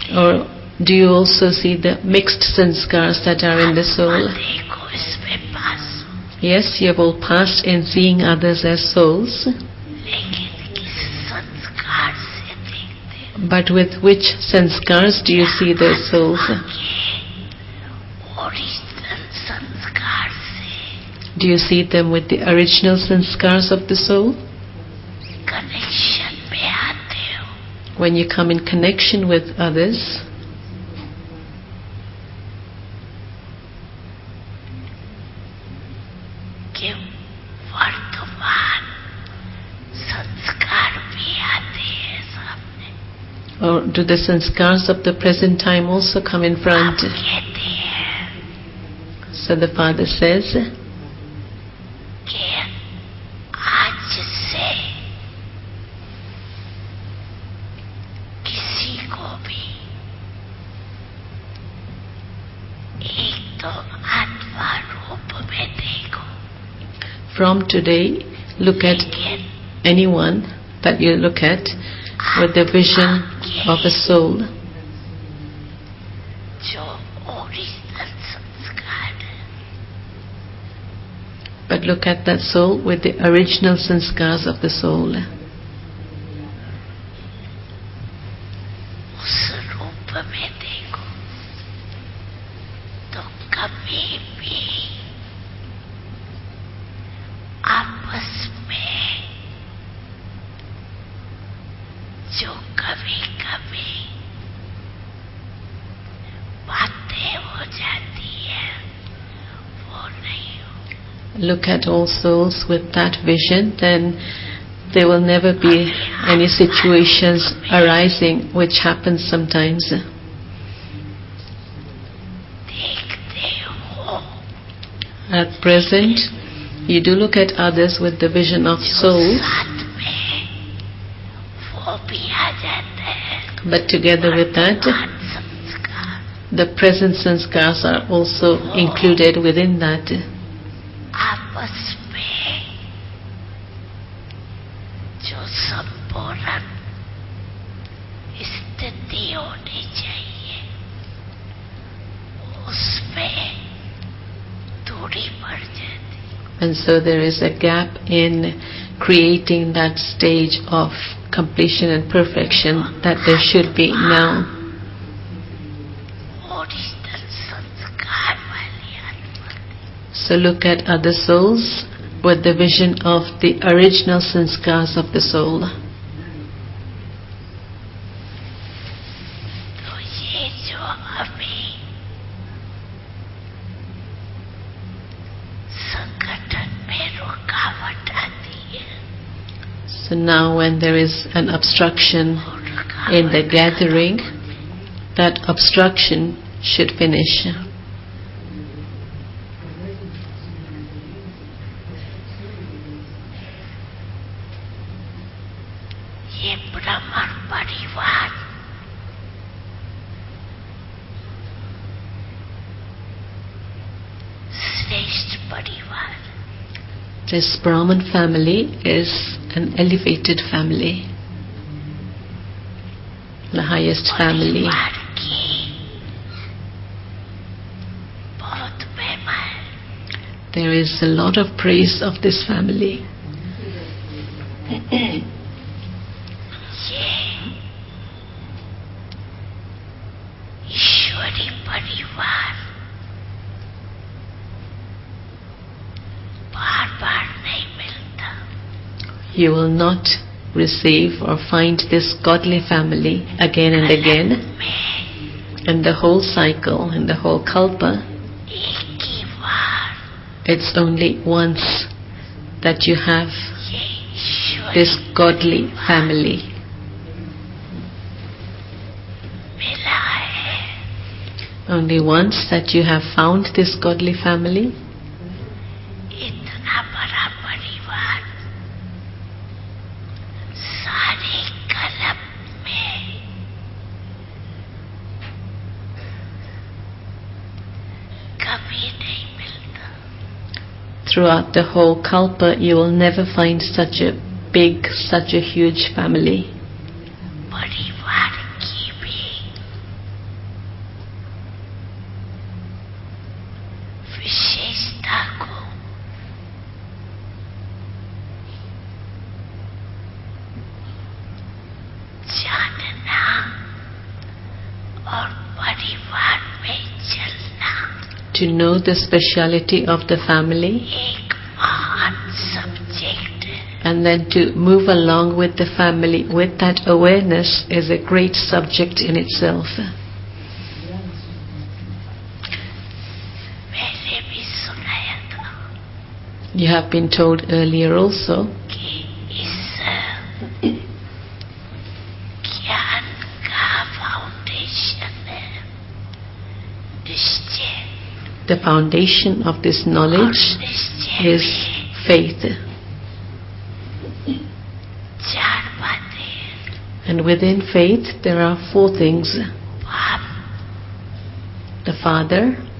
के Or do you also see the mixed sanskars that are in the soul? देखो इसमें पास हूँ, Yes, you have all passed in seeing others as souls, लेकिन किस संस्कार से देखते हो? but with which sanskars do you see their souls? Original संस्कार से Do you see them with the original sanskars of the soul? Connection में आते हो, When you come in connection with others, कि वर्तमान संस्कार भी आते हैं सामने। or do the sanskars of the present time also come in front? आप कहते हैं So the father says, कि आज से किसी को भी एक तो आत्मा रूप में देखो, from today, look at लेकिन anyone that you look at with the vision of a soul, जो ओरिजिनल संस्कार है, but look at that soul with the original sanskars of the soul. उस रूप में देखो, तो कभी भी आपस में जो कभी कभी बातें हो जाती है वो नहीं हो। Look at all souls with that vision, then there will never be any situations arising which happen sometimes. देखते हो At present, you do look at others with the vision of जो soul, साथ में वो भी आ जाते हैं। but together with that, वर्तमान संस्कार the present sanskars are also included within that. आपस में जो संपूर्ण स्थिति होनी चाहिए उसमें दूरी पड़ जाती। And so there is a gap in creating that stage of completion and perfection that there should be now. Original संस्कार वाली आत्मा So look at other souls with the vision of the original sanskars of the soul. तो ये जो अभी संगठन में रुकावट आती है, So now when there is an obstruction वो in the रुकावट gathering, that obstruction should finish. ये ब्राह्मण परिवार श्रेष्ठ परिवार, This Brahman family is an elevated family, the highest family. परिवार की बहुत महिमा है। There is a lot of praise of this family. ये ईश्वरी परिवार बार बार नहीं मिलता। You will not receive or find this godly family again and again. में In the whole cycle, in the whole kalpa, एक ही बार it's only once that you have ये ईश्वरी this godly family. मिला है। Only once that you have found this godly family. इतना बड़ा परिवार सारे कलम में कभी नहीं मिलता। Throughout the whole kalpa, you will never find such a big, such a huge family. परिवार की भी to know the speciality of the family, एक महान सब्जेक्ट है. and then to move along with the family with that awareness is a great subject in itself. पहले भी सुनाया था You have been told earlier also कि इस ज्ञान का फाउंडेशन है निश्चय. the foundation of this knowledge और निश्चय is में faith. चार बातें हैं. And within faith there are four things. बाप, The Father,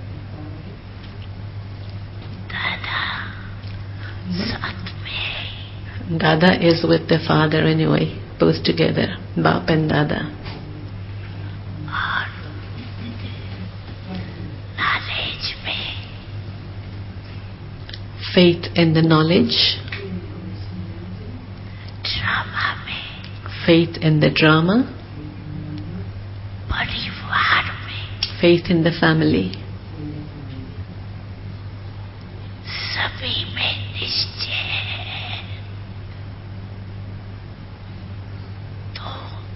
दादा, साथ में Dada is with the Father anyway, both together, Bap and Dada. और नॉलेज में Faith in the knowledge, drama में faith in the drama, परिवार में faith in the family. सभी में निश्चय है. तो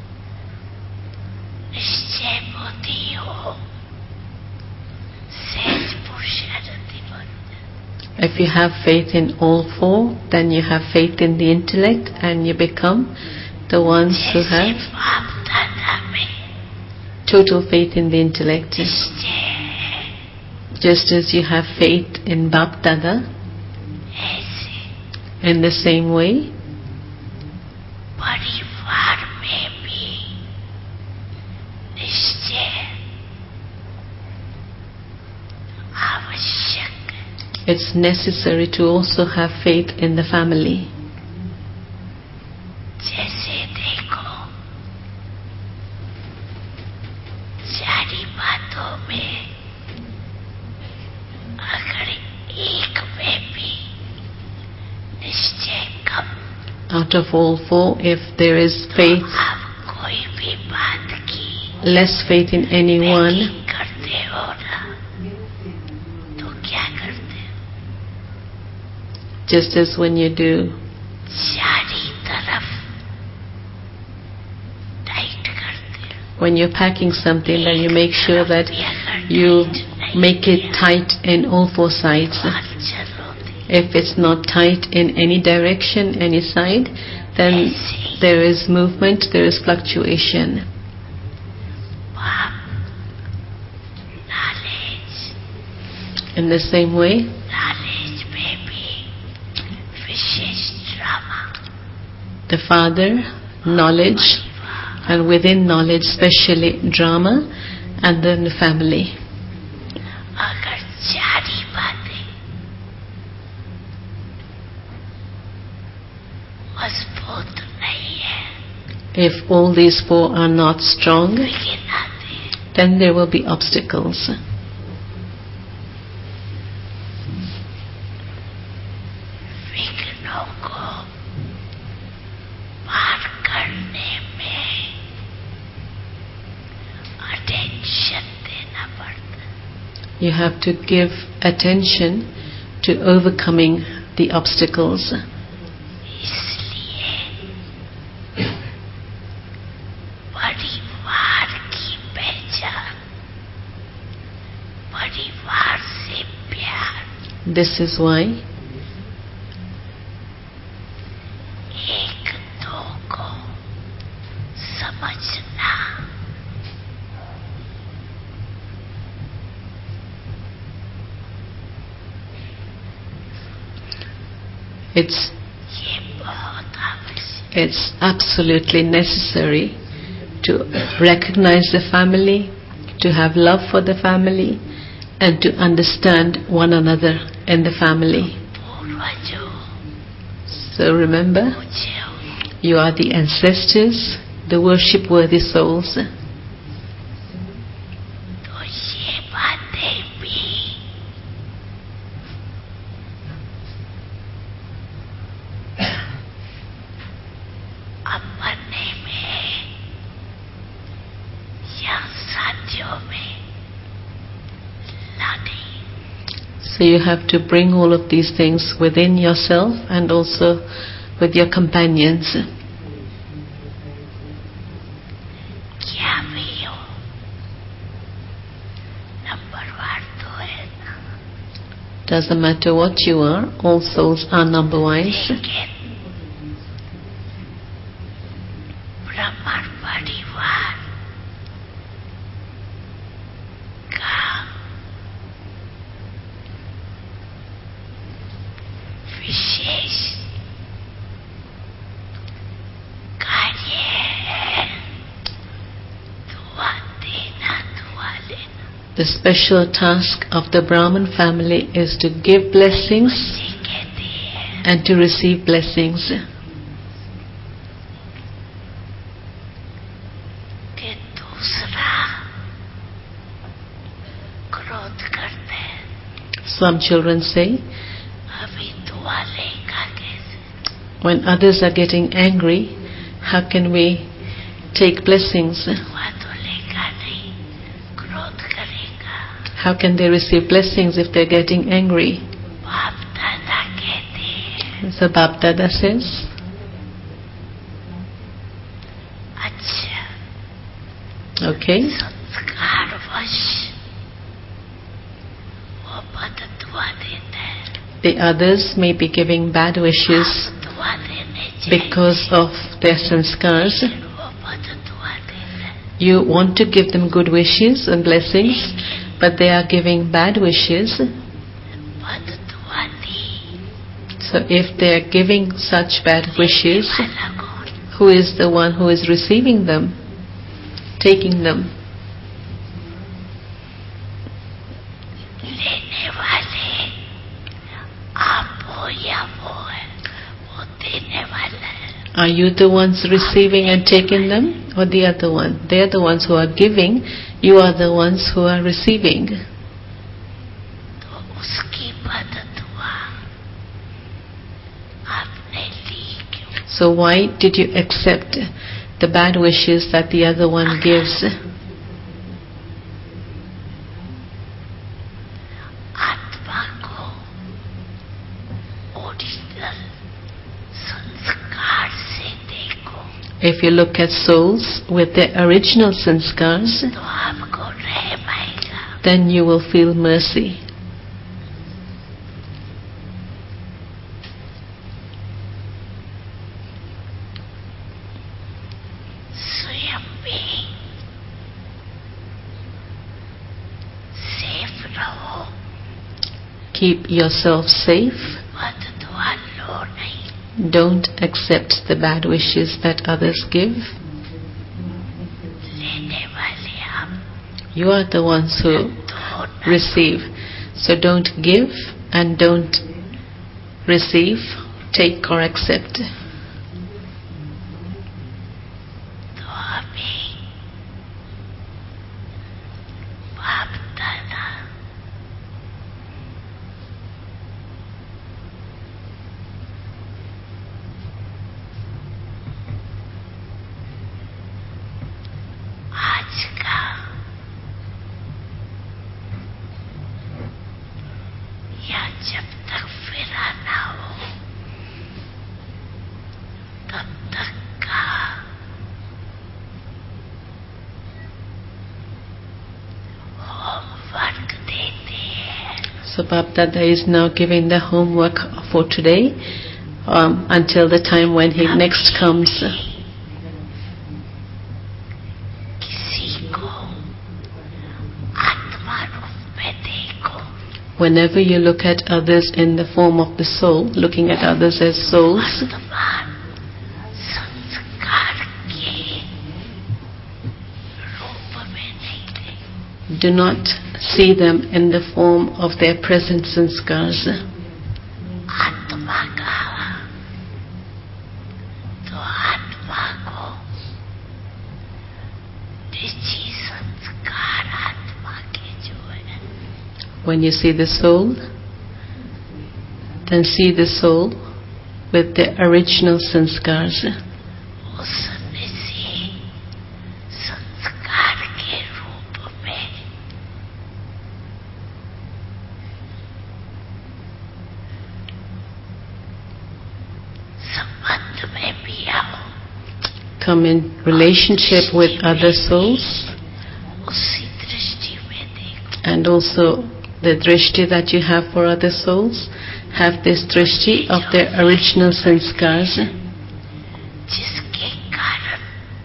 निश्चय बुद्धि हो सहज पुरुषार्थी बन. If you have faith in all four, then you have faith in the intellect and you become the ones who जैसे have बाप दादा में total faith in the intellect. निश्चय है, Just as you have faith in Bap Dada, ऐसे in the same way, परिवार में भी निश्चय आवश्यक है. it's necessary to also have faith in the family. जैसे देखो सारी बातों में अगर एक में भी निश्चय कम, Out of all four, if there is faith, आप कोई भी बात की less faith in anyone, packing करते हो ना, तो क्या करते हो? just as when you do, चारी तरफ टाइट करते हो. when you're packing something, then you make sure that भी अगर you टाइट नहीं make it tight in all four sides. हलचल होती. If it's not tight in any direction, any side, then there is movement, there is fluctuation. बाप knowledge, In the same way, knowledge में भी विशेष drama. the Father, knowledge, and within knowledge, especially drama, and then the family. अगर चारी बातें मजबूत नहीं है, If all these four are not strong, विघ्न आते हैं. then there will be obstacles. विघ्नों को पार करने में अटेंशन देना पड़ता है. You have to give attention to overcoming the obstacles. इसलिए परिवार की पहचान, परिवार से प्यार, This is why एक दो को समझना, it's ये बहुत आवश्यक. it's absolutely necessary to recognize the family, to have love for the family, and to understand one another in the family. पूर्वजों So remember, पूज्य हो, you are the ancestors, the worship-worthy souls. तो ये बातें भी अपने में या साथियों में लानी. So you have to bring all of these things within yourself and also with your companions. क्या भी हो, नंबरवार तो है ना, Doesn't matter what you are, all souls are number wise. लेकिन ब्राह्मण परिवार का विशेष कार्य है दुआ देना, दुआ लेना, The special task of the Brahmin family is to give blessings जी कहते हैं and to receive blessings. कि दूसरा क्रोध करते हैं, Some children say, अभी दुआ लेगा कैसे, when others are getting angry, how can we take blessings? दुआ तो लेगा नहीं, क्रोध करेगा। How can they receive blessings if they're getting angry? बाप दादा कहते हैं So Bap Dada says, अच्छा okay, संस्कारवश वो पद दुआ देता है, the others may be giving bad wishes आप दुआ देने चाहिए, because of their sanskars. वो पद दुआ देता है, You want to give them good wishes and blessings, but they are giving bad wishes. पद दुआ दी, So if they are giving such bad wishes, वाला कौन, who is the one who is receiving them, taking them? लेने वाले आप हो या वो है, वो देने वाला है, Are you the ones receiving and taking them, or the other one? They are the ones who are giving, you are the ones who are receiving. तो उसकी पद दुआ आपने ली क्यों, So why did you accept the bad wishes that the other one gives? आत्मा को original संस्कार से देखो If you look at souls with their original sanskars, तो आपको रहम आएगा, then you will feel mercy. स्वयं भी सेफ रहो, Keep yourself safe. पद दुआ लो नहीं, Don't accept the bad wishes that others give. लेने वाले आप You are the ones who दो न receive. So don't give and don't receive, take or accept. तो अभी बाप दादा आज का या जब तक फिरा ना हो तब तक का होमवर्क देते हैं, So Bap Dada is now giving the homework for today um, until the time when he next comes. किसी को आत्मा रूप में देखो, Whenever you look at others in the form of the soul, looking at others as souls, वर्तमान संस्कार के रूप में नहीं देखो, do not see them in the form of their present sanskars. आत्मा का तो आत्मा को निजी संस्कार आत्मा के जो है When you see the soul, then see the soul with the original sanskars. उस निजी संस्कार के रूप में संबंध में भी आओ, come in relationship with other souls, उसी दृष्टि में देखो. and also the drishti that you have for other souls, have this drishti of their original sanskars, जिसके कारण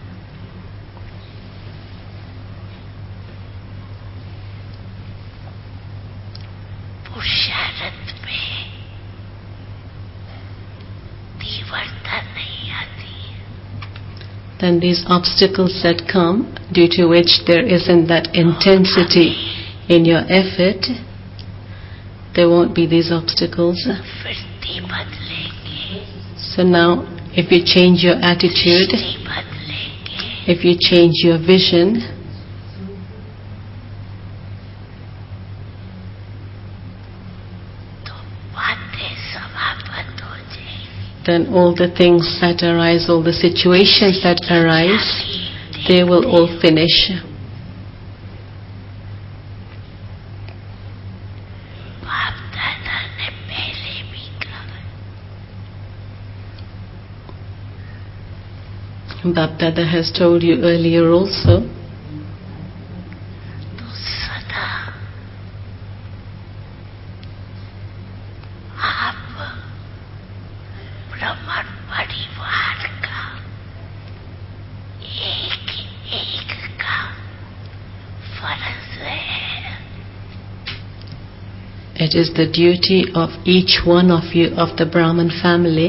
पुरुषार्थ में तीव्रता नहीं आती. then these obstacles that come, due to which there isn't that intensity in your effort, there won't be these obstacles. वृत्ति बदलेंगे, So now, if you change your attitude, दृष्टि बदलेंगे, if you change your vision, तो बातें समाप्त हो जाएंगी. then all the things that arise, all the situations that arise, they will all finish. बाप दादा ने पहले भी कहा, Bap Dada has told you earlier also, तो सदा आप ब्राह्मण परिवार का एक एक का फर्ज है. it is the duty of each one of you of the Brahman family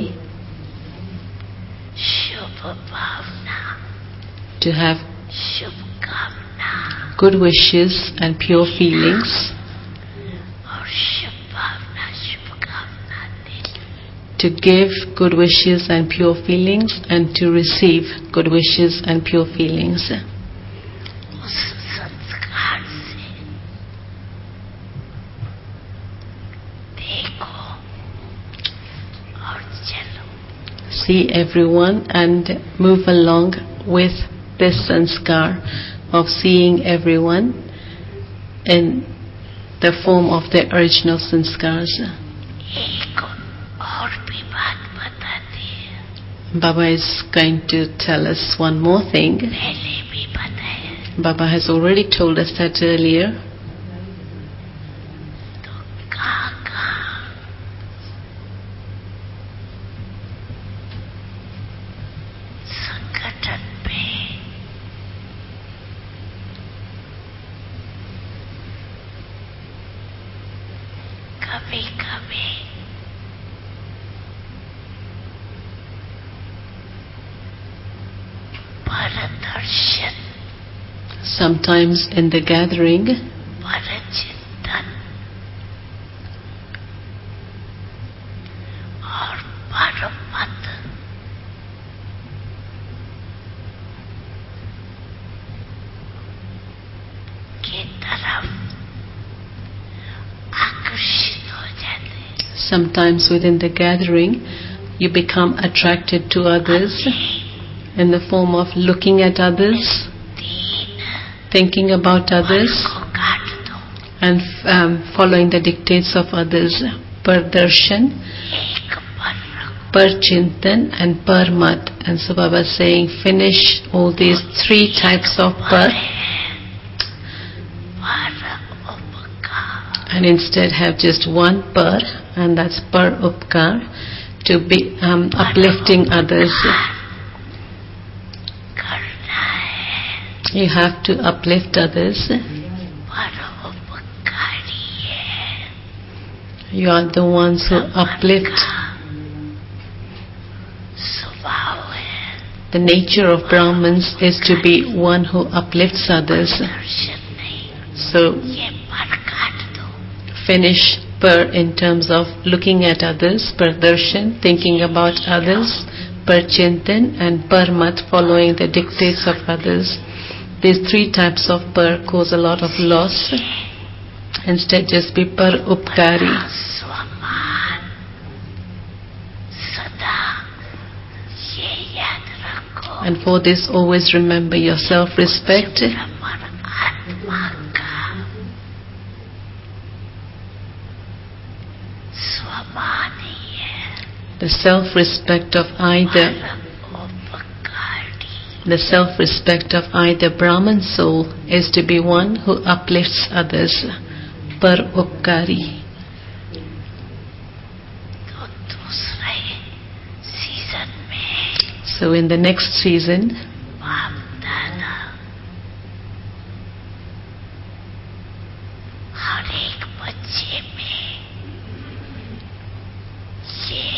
Shubh Bhavna, to have शुभ कामना good wishes and pure feelings, और शुभ भावना शुभ कामना देना. to give good wishes and pure feelings, and to receive good wishes and pure feelings. उस संस्कार से देखो और चलो. See everyone and move along with this sanskar of seeing everyone in the form of their original sanskars. एक और भी बात बताती है, Baba is going to tell us one more thing. पहले भी बताया. Baba has already told us that earlier. तो कहाँ कहाँ संगठन पे कभी कभी परदर्शन, Sometimes in the gathering, परचिंतन और परमत की तरफ आकर्षित हो जाते हैं. sometimes within the gathering, you become attracted to others in the form of looking at others, तीन thinking about others, को काट दो, and um, following the dictates of others. Pardarshan, एक पर रखो. Parchintan, and Parmat. And so Baba is saying, finish all these three types of par, पर उपकार and instead have just one par, and that's par upkar, to be um, uplifting others. करना है. You have to uplift others. पर उपकारी है. You are the ones who uplift. स्वभाव है. The nature of Brahmins is to be one who uplifts others. दर्शन नहीं. So ये पर काट दो. finish par in terms of looking at others, par darshan, thinking about others, par chintan, and par mat, following the dictates of others. These three types of par cause a lot of loss. Instead, just be par upkari. स्वमान सदा ये याद रखो. And for this, always remember your self-respect. ब्रह्मण आत्मा का स्वमान ही है. The self-respect of either Paropakari. the self-respect of either Brahman soul is to be one who uplifts others. Paropkari. तो दूसरे सीजन में So in the next season, बाप दादा हर एक बच्चे में ये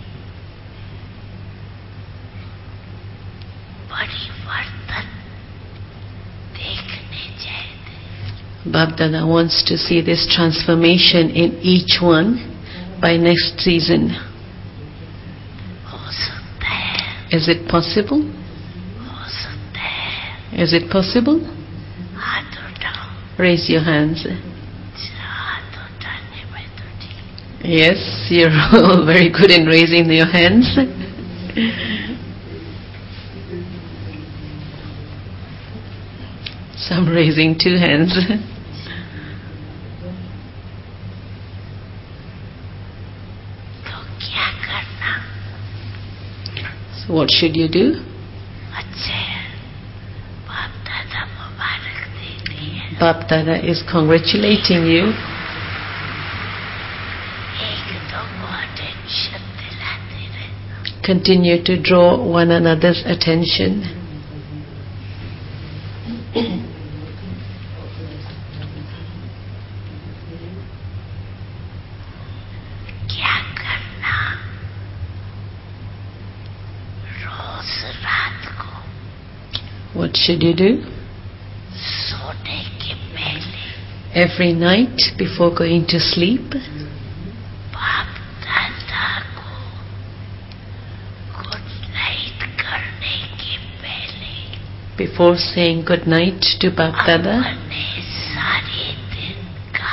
परिवर्तन देखने चाहते। Bap Dada wants to see this transformation in each one by next season. हो सकता है, Is it possible? हो सकता है। Is it possible? हाथ उठाओ। Raise your hands. हाथ उठाने में तो ठीक। Yes, you're all very good in raising your hands. Some raising two hands. तो क्या करना? So what should you do? अच्छे बाप दादा मुबारक देते हैं। Bap Dada is congratulating you. एक दो को अटेंशन दिलाते रहना। Continue to draw one another's attention. क्या करना? रोज रात को What should you do? सोने के पहले Every night before going to sleep, बाप दादा को गुड नाइट करने के पहले before saying good night to Bap Dada, अपने सारे दिन का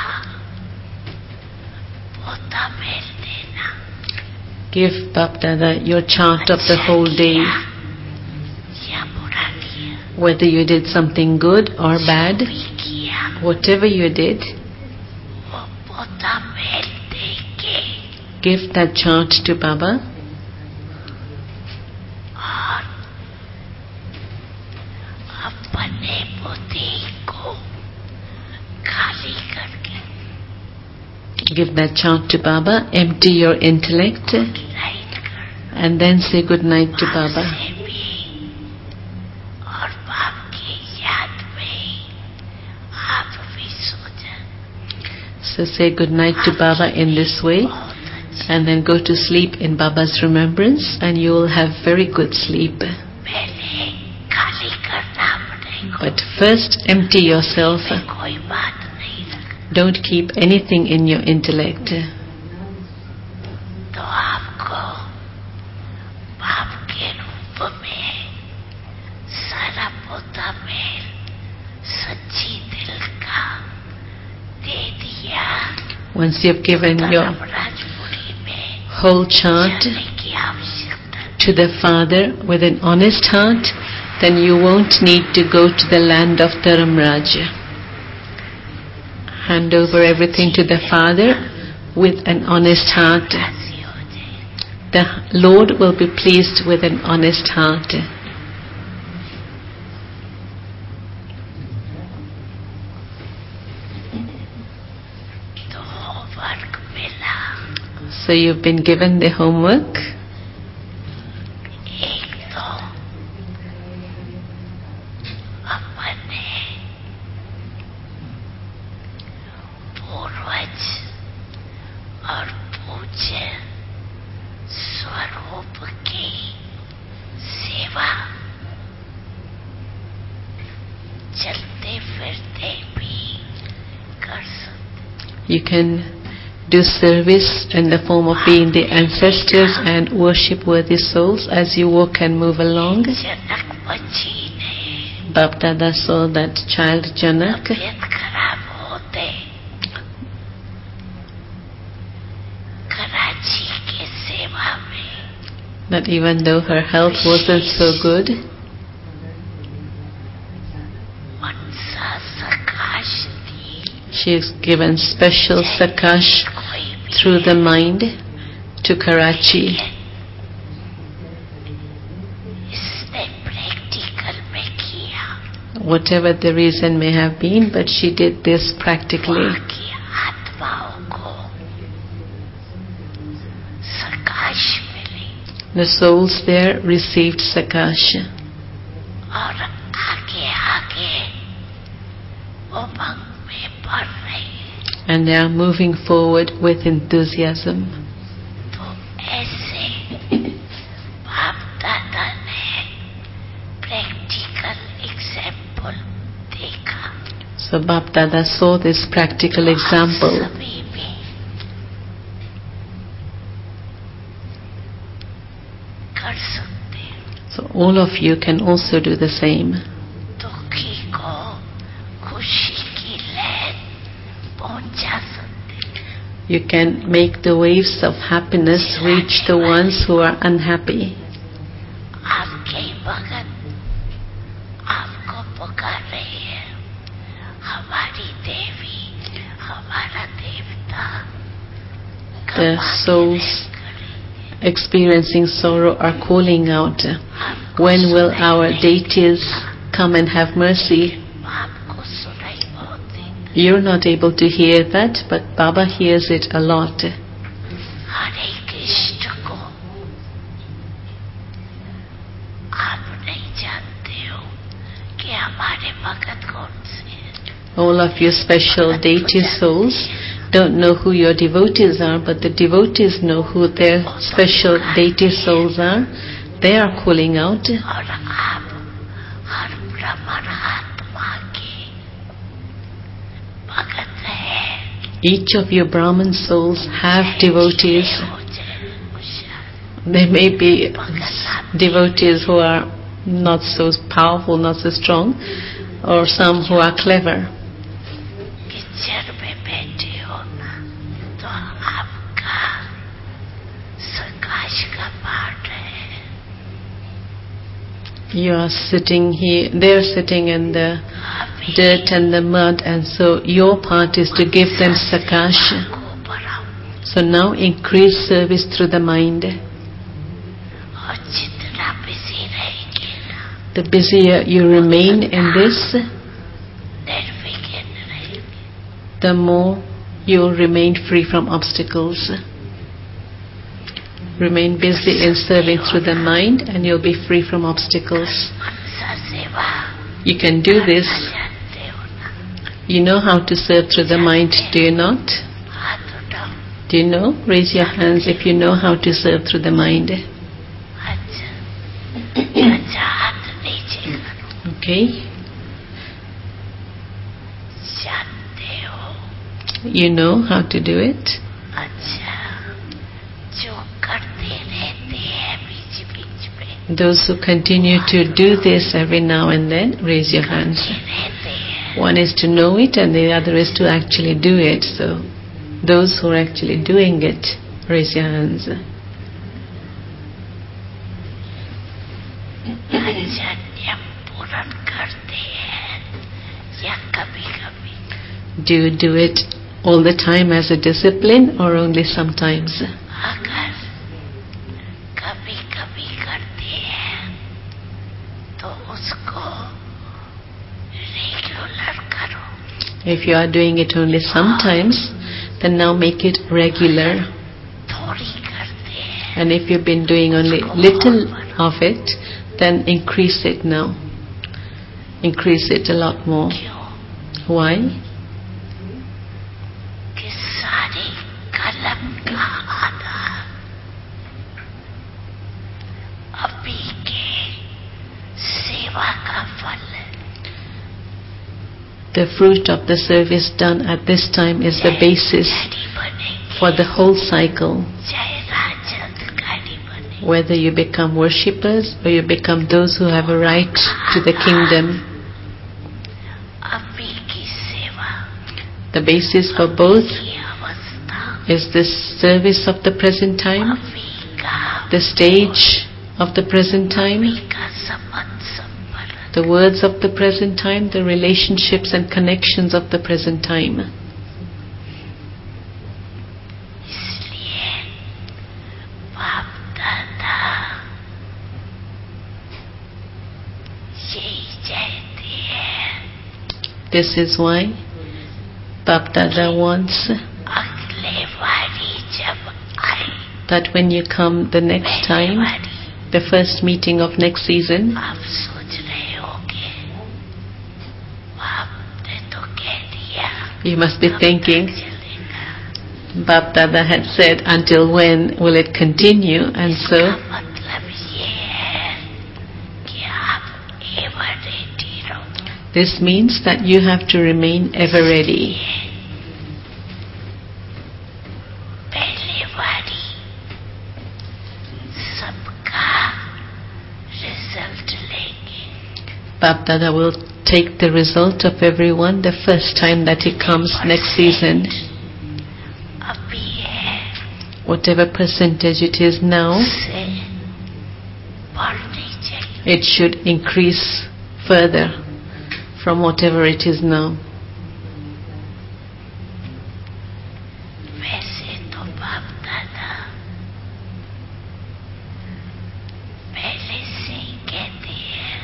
पोता मेल देना। give Bap Dada your chant of the whole day. या बुरा किया, Whether you did something good or bad, भी किया, whatever you did, वो पोता मेल दे के give that chant to Baba और अपने बुद्धि को खाली करके give that chant to Baba, empty your intellect, light कर and then say good night to Baba. से भी और बाप की याद में आप भी सो जाए। So say good night to Baba in this way, बहुत अच्छे। and then go to sleep in Baba's remembrance, and you will have very good sleep. पहले खाली करना पड़ेगा। But first empty yourself. में कोई बात नहीं रख Don't keep anything in your intellect. तो आपको बाप के रूप में सारा पोता मेल सच्ची दिल का दे दिया। Once you've given your Rajpuri में whole chant जाने की आवश्यकता नहीं। to the Father with an honest heart, then you won't need to go to the land of Dharamraj. Hand over everything to the Father with an honest heart. राजी हो जाए। The Lord will be pleased with an honest heart. तो homework मिला। So you've been given the homework. एक तो अपने पूर्वज और पूज्य स्वरूप की सेवा चलते फिरते भी कर सकते। You can do service in the form of being the ancestors and worship worthy souls as you walk and move along. जनक बच्ची ने Bap Dada saw that child Janak, तबीयत खराब होते कराची के सेवा में that even though her health wasn't so good, Mansa सकाश the. she is given special sakash कोई भी through the mind to Karachi. है, whatever the reason may have been, but she did this practically. वहाँ की आत्माओं को सकाश मिली The souls there received Sakash, और आगे आगे उमंग में बढ़ रही है। and they are moving forward with enthusiasm. तो ऐसे बाप दादा ने प्रैक्टिकल एग्जाम्पल देखा। So Bap Dada saw this practical example. आप सभी भी कर सकते हैं। So all of you can also do the same. दुखी को खुशी की लहर पहुंचा सकते हैं। You can make the waves of happiness reach the ones who are unhappy. आपके भगत आपको पुकार रही है, हमारी देवी, हमारा देवता। The souls experiencing sorrow are calling out, when will our deities come and have mercy? आपको सुनाई बहुत देगा। You're not able to hear that, but Baba hears it a lot. हरे कृष्ण को आप नहीं जानते हो कि हमारे भगत कौन से हैं। All of you special deity souls don't know who your devotees are, but the devotees know who their special deity souls are. They are calling out. और आप हर ब्रह्मण आत्मा के भगत हैं। Each of you Brahman souls have devotees. हो जाए होशियार। There may be devotees who are not so powerful, not so strong, or some who are clever. कि चेयर में बैठे हो ना, तो आपका सकाश का पाठ है। You are sitting here, they are sitting in the अभी dirt and the mud, and so your part is to give them Sakash. को बढ़ाओ So now increase service through the mind. और जितना बिजी रहेंगे ना, The busier you remain in this, निर्विघ्न रहेंगे। the more you will remain free from obstacles. Remain busy in serving through the mind and you'll be free from obstacles. मनसा सेवा You can do this. करना जानते हो ना? You know how to serve through the mind, do you not? हाथ उठाओ। Do you know? Raise your hands if you know how to serve through the mind. अच्छा अच्छा, हाथ नीचे करो। Okay? जानते हो? You know how to do it. अच्छा, जो करते रहते हैं बीच बीच में, Those who continue to do this every now and then, raise your hands. रहते हैं। One is to know it and the other is to actually do it. So those who are actually doing it, raise your hands. अच्छा, नियम पूर्ण करते हैं या कभी कभी? Do you do it all the time as a discipline or only sometimes? अगर कभी कभी करते हैं तो उसको रेगुलर करो। If you are doing it only sometimes, then now make it regular. थोड़ी करते हैं And if you've been doing only little of it, then increase it now. Increase it a lot more. क्यों? Why? कि सारे कलम का आधार अभी के सेवा का फल है। The fruit of the service done at this time is the basis गाड़ी बनेंगे, for the whole cycle. चाहे राजद गाड़ी बने। Whether you become worshippers or you become those who have a right to the kingdom, अभी की सेवा the basis for both की अवस्था, is this service of the present time, अभी का the stage of the present time, अभी का संबंध संपर्क। the words of the present time, the relationships and connections of the present time. इसलिए बाप दादा यही चाहते हैं This is why Bap Dada wants अगले बारी जब आए that when you come the next time, the first meeting of next season, आप सोच रहे होगे आपने तो कह दिया you must be thinking, चलेगा Bap Dada had said, until when will it continue? And so इसका मतलब ये है कि आप एवर रेडी रहो this means that you have to remain ever ready. पहली बारी सबका रिजल्ट लेंगे Bap Dada will take the result of everyone the first time that he comes next season. अभी है Whatever percentage it is now, से बढ़नी चाहिए it should increase further from whatever it is now. वैसे तो बाप दादा पहले से ही कहते हैं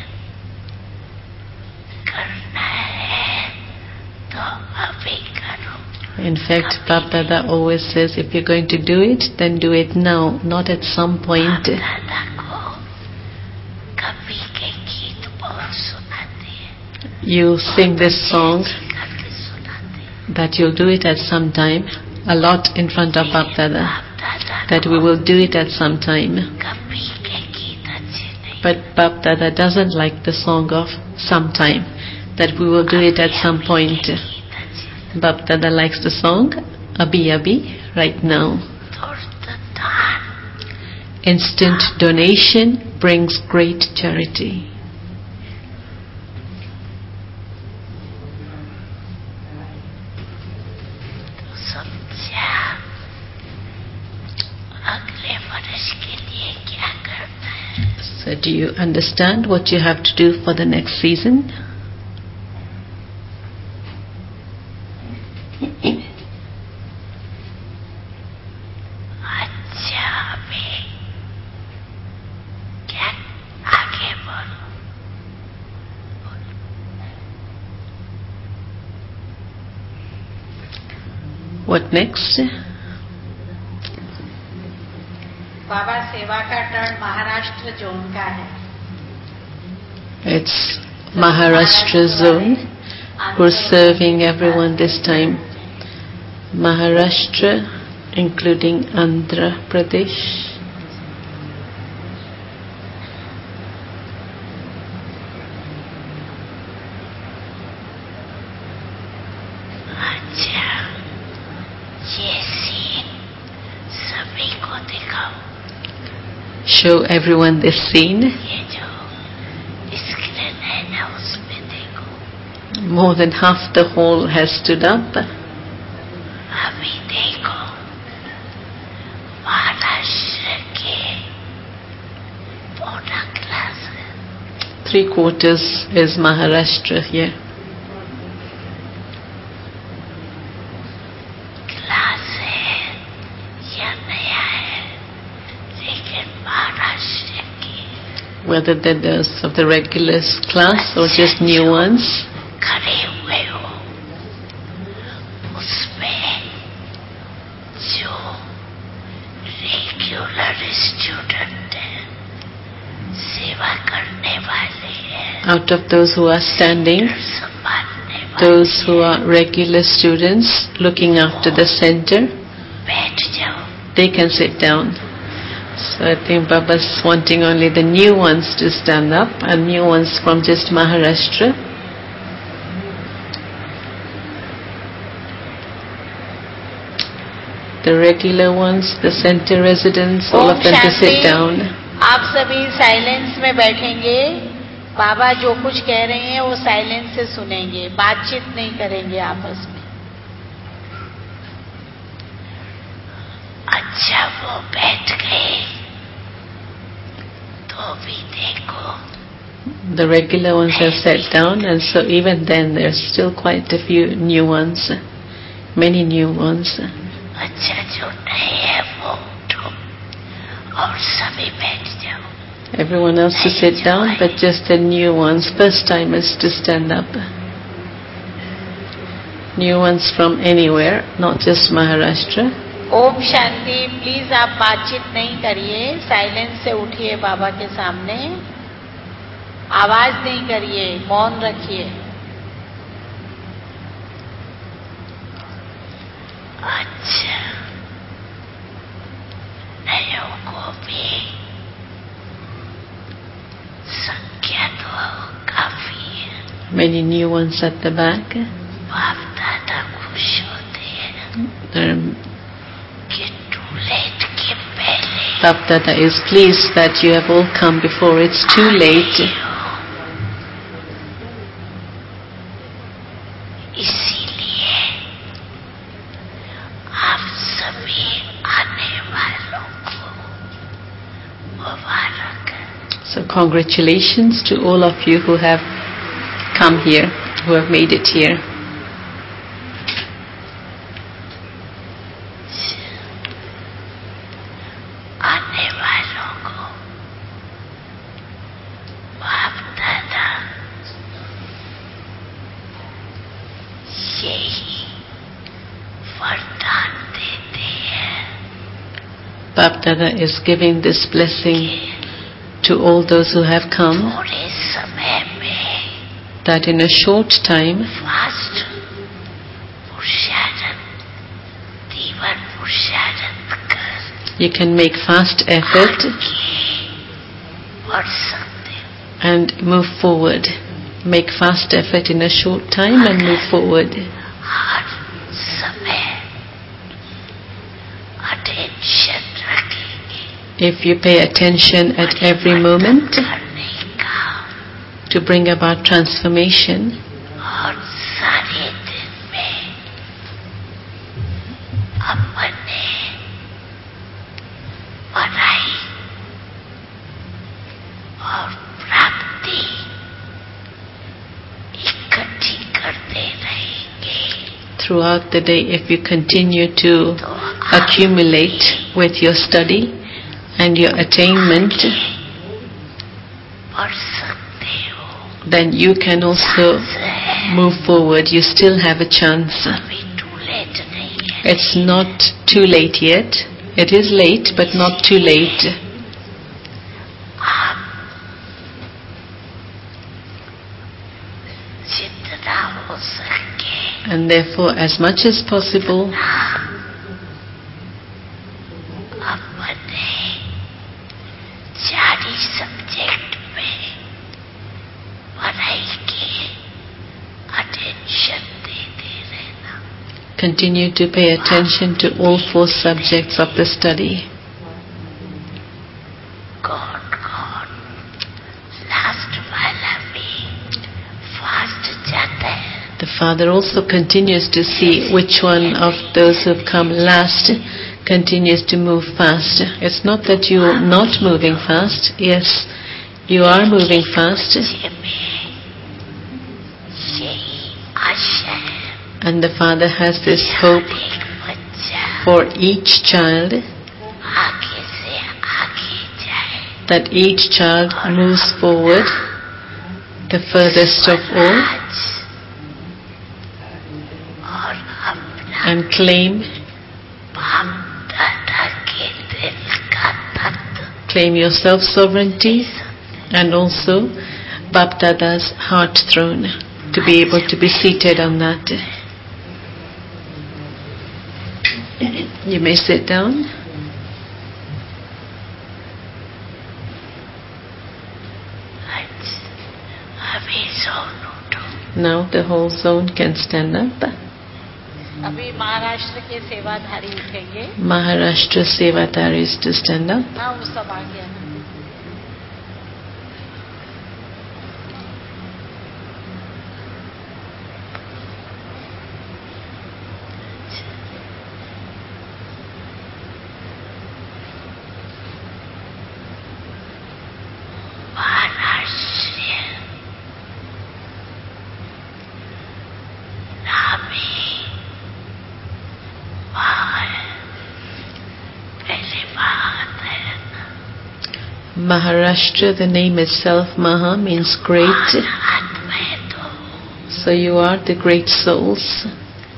करना है तो अभी करो In fact, Bap Dada always says, if you're going to do it, then do it now, not at some point. दादा को कभी के गीत बहुत सुनाते हैं You sing this song करके सुनाते हैं that you'll do it at some time, a lot in front of Bap Dada, बाप दादा that we will do it at some time. कभी के गीत अच्छे नहीं But Bap Dada doesn't like the song of sometime, that we will do it at some point. गीत अच्छे Bap Dada likes the song Abhi Abhi, right now. तुरंत दान Instant donation brings great charity. तो समझा अगले वर्ष के लिए क्या करना है So do you understand what you have to do for the next season? अच्छा अभी क्या आगे बोलो What next? बाबा सेवा का टर्न महाराष्ट्र जोन का है It's Maharashtra zone who are serving everyone this time. Maharashtra, including Andhra Pradesh. अच्छा ये सीन सभी को दिखाओ Show everyone this scene. ये जो स्क्रीन है ना उसमें देखो More than half the hall has stood up. अभी देखो महाराष्ट्र के पौना क्लास है Three quarters is Maharashtra here. Class है या नया है लेकिन महाराष्ट्र की Whether they're those of the regular class or just new ones. खड़े हुए हो उसमें जो रेगुलर स्टूडेंट है सेवा करने वाले हैं Out of those who are standing, संभालने those वाले who are regular students looking after the center, बैठ जाओ they can sit down. So I think Baba's wanting only the new ones to stand up, and new ones from just Maharashtra. The regular ones, the center residents, all of them to sit down. आप सभी silence में बैठेंगे बाबा जो कुछ कह रहे हैं वो साइलेंस से सुनेंगे बातचीत नहीं करेंगे आपस में अच्छा वो बैठ गए तो भी देखो The regular ones have sat down, and so even then there's still quite a few new ones, many new ones. अच्छा जो नए हैं वो उठो और सभी बैठ जाओ Everyone else to sit down, but just the new ones, first timers, to stand up. New ones from anywhere, not just Maharashtra. ओम शांति। प्लीज आप बातचीत नहीं करिए, साइलेंस से उठिए बाबा के सामने, आवाज नहीं करिए, मौन रखिए। अच्छा, नयों को भी संख्या तो काफी है। Many new ones at the back. बाप दादा खुश होते हैं There, कि too late के पहले Bap Dada is pleased that you have all come before it's too late. इसीलिए आप सभी आने वालों को मुबारक। So congratulations to all of you who have come here, who have made it here. आने वालों को बाप दादा यही वरदान देते हैं Bap Dada is giving this blessing to all those who have come, थोड़े समय में that in a short time fast पुरुषार्थ तीव्र पुरुषार्थ कर you can make fast effort आगे बढ़ सकते हो। and move forward. Make fast effort in a short time and move forward. हर समय अटेंशन रखेंगे If you pay attention at every moment करने का to bring about transformation, और सारे दिन में अपने पढ़ाई और प्राप्ति इकट्ठी करते रहेंगे throughout the day, if you continue to accumulate with your study and your attainment, बढ़ सकते हो। then you can also move forward. You still have a chance. अभी too late नहीं है। It's not too late yet. It is late, but not too late. आप जितना हो सके And therefore, as much as possible, अपने चारी subject में पढ़ाई की अटेंशन देते रहना। continue to pay attention to all four subjects of the study. कौन कौन लास्ट वाला भी फास्ट जाता है। The Father also continues to see which one of those who have come last continues to move fast. It's not that you're not moving fast. Yes, you are moving fast. बच्चे में यही आशा है And the Father has this hope एक बच्चा for each child, आगे से आगे जाए that each child moves forward, the furthest of all, आज और अपना and claim, बाप दादा के दिल का तत्व claim your self-sovereignty and also Bap Dada's heart throne, to be able to be seated on that. You may sit down. आज अभी सोन उठो। Now the whole zone can stand up. अभी महाराष्ट्र के सेवाधारी उठेंगे। Maharashtra Sevadaris to stand up. हाँ, वो सब आ गया। महाराष्ट्र नामी महान पहले बात है Maharashtra, the name itself, Maha, means great. आत्मा है तो So you are the great souls.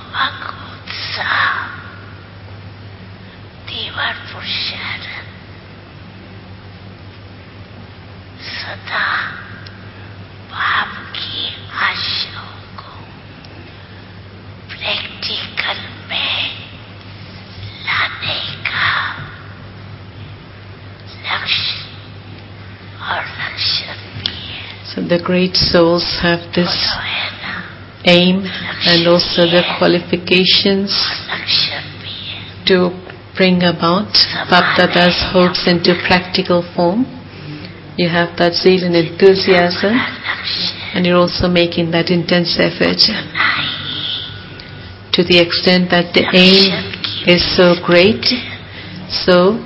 Bhagavutsa Devar Purushar सदा बाप की आशाओं को प्रैक्टिकल में लाने का लक्ष्य और लक्ष्य भी है. So the great souls have this aim and also the qualifications लक्ष्य भी है. to bring about Bapdada's hopes into practical form. You have that zeal and enthusiasm, and you're also making that intense effort to the extent that the aim is so great. So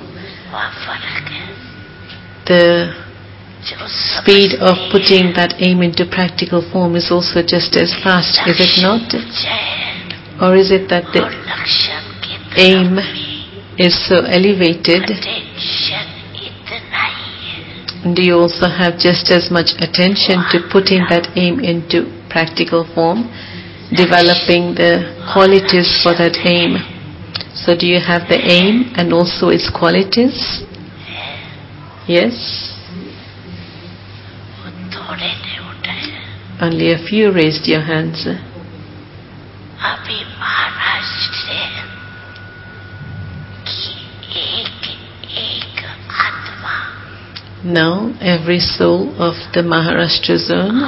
the speed of putting that aim into practical form is also just as fast, is it not? Or is it that the aim is so elevated? Do you also have just as much attention to putting that aim into practical form, developing the qualities for that aim? So do you have the aim and also its qualities? Yes? Only a few raised your hands. Now every soul of the Maharashtra zone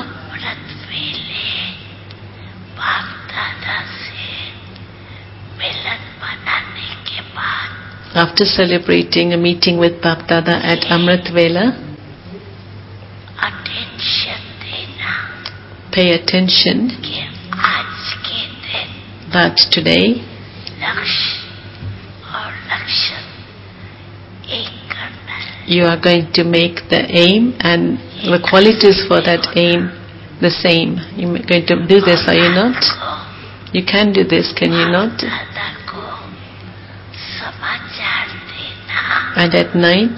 after celebrating a meeting with Bapdada at Amrit Vela, pay attention that today you are going to make the aim and the qualities for that aim the same. You're going to do this, are you not? You can do this, can you not? And at night,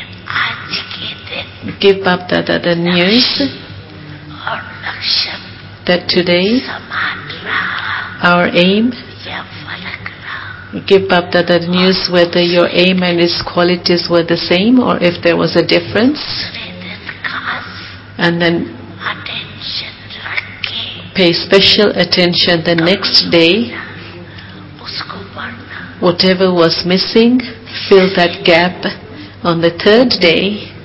give Bapdada the news that today our aim, give Bapdada the news whether your aim and its qualities were the same or if there was a difference. And then pay special attention the next day. Whatever was missing, fill that gap on the third day.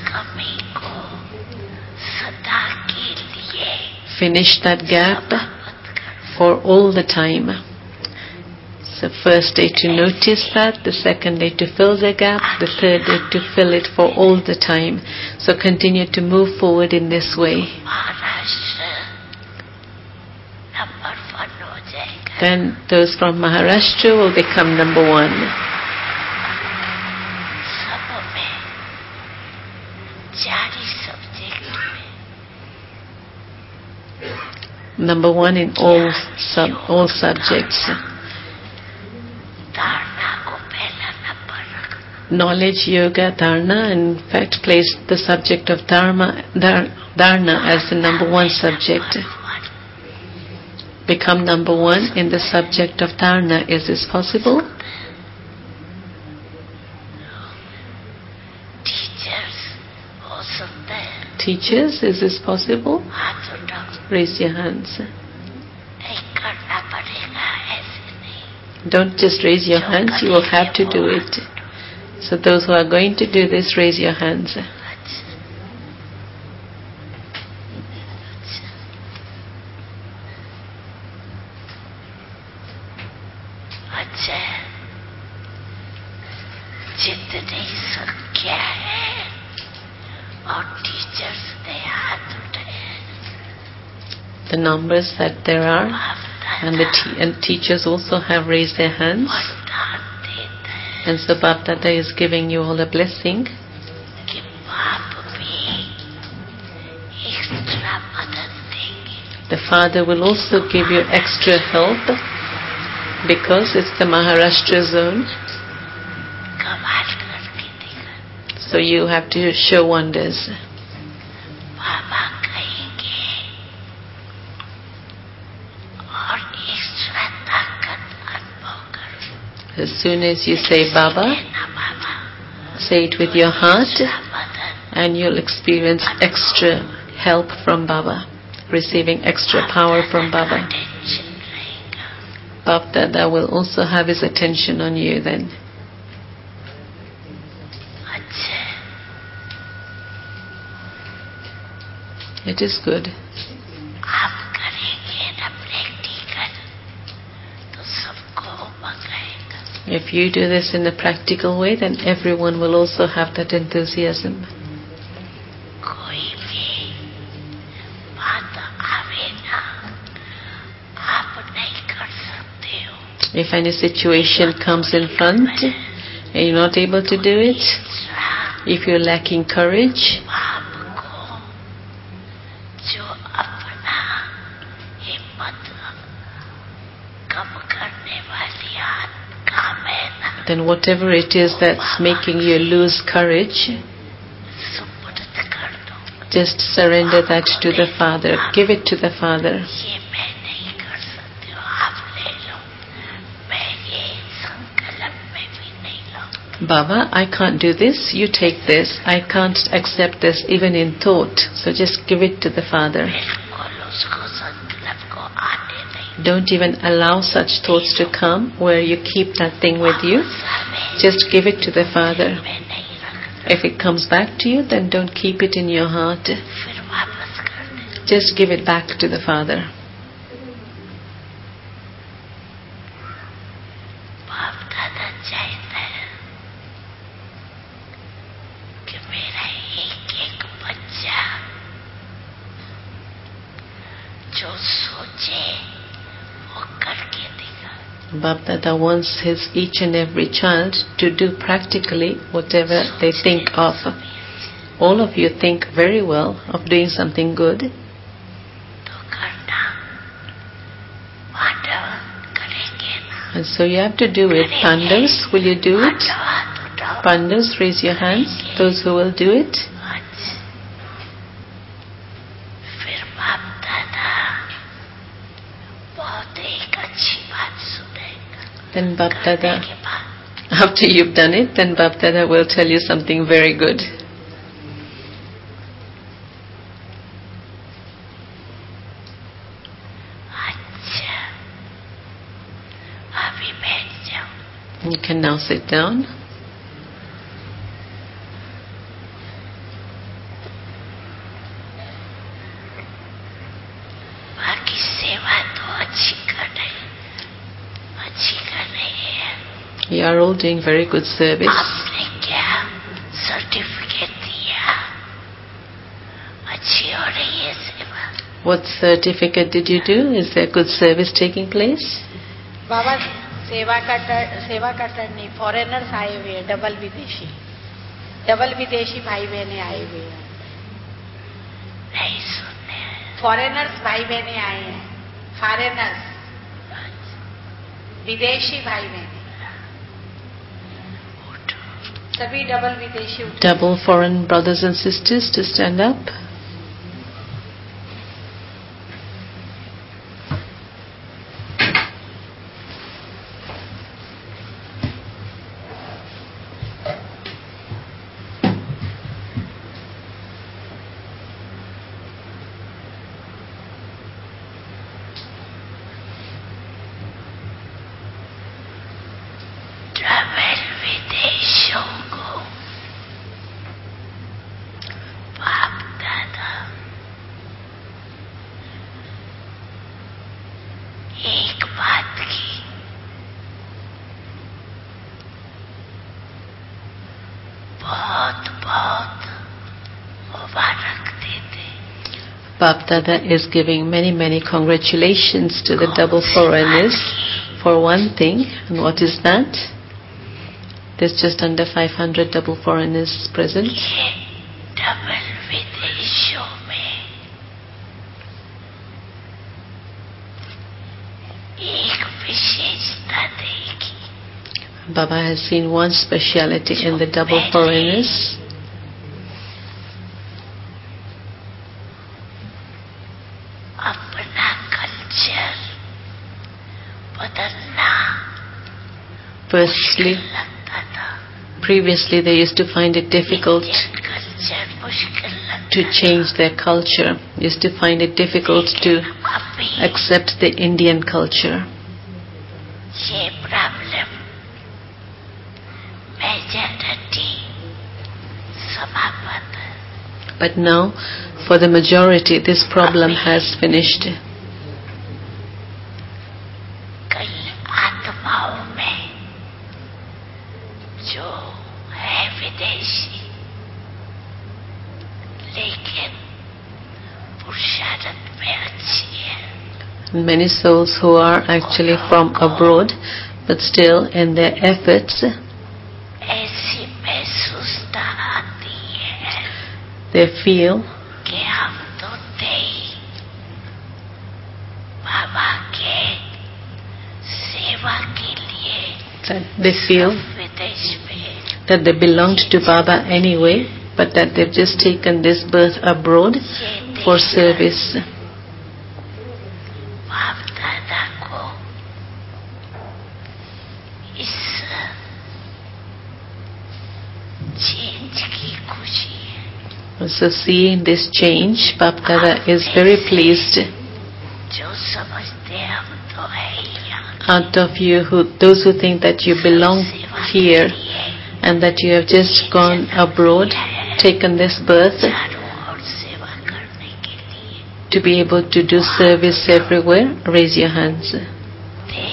Finish that gap for all the time. So first day to notice that, the second day to fill the gap, the third day to fill it for all the time. So continue to move forward in this way. Then those from Maharashtra will become number one. Number one in all sub all subjects. Knowledge, yoga, dharana, in fact place the subject of dharma, dhar, dharana as the number one subject. Become number one in the subject of dharana. Is this possible? Teachers, is this possible? Raise your hands. Don't just raise your hands, you will have to do it. So those who are going to do this, raise your hands. The numbers that there are, and the te and teachers also have raised their hands. And so Bapdada is giving you all a blessing. The Father will also give you extra help because it's the Maharashtra zone. So you have to show wonders. As soon as you say Baba, कहना बाबा, say it with your heart, दूसरा बदन and you'll experience extra help from Baba, receiving extra power from Baba. Tension रहेगा. Bap Dada will also have his attention on you then. अच्छा, It is good. आप करेंगे ना practical तो सबको मंगाएगा. If you do this in a practical way, then everyone will also have that enthusiasm. कोई भी बात आवे ना, आप नहीं कर सकते हो. If any situation comes in front and you're not able to do it, if you're lacking courage, आपको जो अपना हिम्मत कम करने वाली आदत काम है ना, then whatever it is that's making you lose courage, सुपुर्द कर दो. just surrender that to the Father. Give it to the Father. ये मैं नहीं कर सकती हूँ, आप ले लो. मैं ये संकल्प में भी नहीं लूँ. Baba, I can't do this, you take this. I can't accept this even in thought. So just give it to the Father. बिल्कुल उसको संकल्प को आने नहीं. Don't even allow such thoughts to come where you keep that thing with you. सामने Just give it to the Father. मैं नहीं रखता. If it comes back to you, then don't keep it in your heart. फिर वापस कर दे. Just give it back to the Father. बाप दादा चाहता है कि मेरा एक एक बच्चा जो सोचे वो करके दिखा. Bap Dada wants his each and every child to do practically whatever they think of. All of you think very well of doing something good. तो करना, पांडव करेंगे ना. And so you have to do it. Pandavas, will you do it? Pandav हाथ उठाओ. Pandavas, raise your hands. Those who will do it. अच्छा. फिर बाप दादा बहुत एक अच्छी बात सुनेगा. Then Bap Dada, के बाद after you've done it, then Bap Dada will tell you something very good. अच्छा, अभी बैठ जाओ. You can now sit down. बाकी सेवा तो अच्छी कर रही, अच्छी कर रही है. You are all doing very good service. आपने क्या सर्टिफिकेट दिया? अच्छी हो रही है सेवा. What certificate did you do? Is there good service taking place? बाबा सेवा का टर, सेवा का टर्न नहीं, फॉरेनर्स आए हुए हैं, डबल विदेशी डबल विदेशी भाई बहने आए हुए हैं. नहीं सुनने. फॉरेनर्स भाई बहने आए हैं. फॉरेनर्स विदेशी भाई बहने सभी डबल विदेशी उठे. Double foreign brothers and sisters to stand up. Travel विदेशों को बाप दादा एक बात की बहुत बहुत मुबारक देते. Bap Dada is giving many, many congratulations to the double foreigners for one thing. And what is that? There's just under five hundred double foreigners present. ये डबल विदेशों में एक विशेषता देखी. Baba has seen one speciality in the double foreigners. अपना culture बदलना Firstly, लगता था previously they used to find it difficult Indian culture मुश्किल लगता to change their culture, used to find it difficult to अभी accept the Indian culture. ये problem majority समाप्त But now, for the majority, this problem has finished. कई आत्माओं में जो है विदेशी लेकिन पुरुषार्थ में अच्छी है Many souls who are actually from abroad, but still in their efforts, ऐसी महसूसता आती है they feel कि हम तो थे ही बाबा के सेवा के लिए that they feel विदेश में that they belonged to Baba anyway, but that they've just taken this birth abroad for service. बाप दादा को इस चेंज की खुशी है So seeing this change, Baba Dada is very pleased. जो समझते हम तो है ही यहाँ Out of you, who those who think that you belong here and that you have just gone abroad, taken this birth चारों ओर सेवा करने के लिए to be able to do service everywhere, raise your hands. थे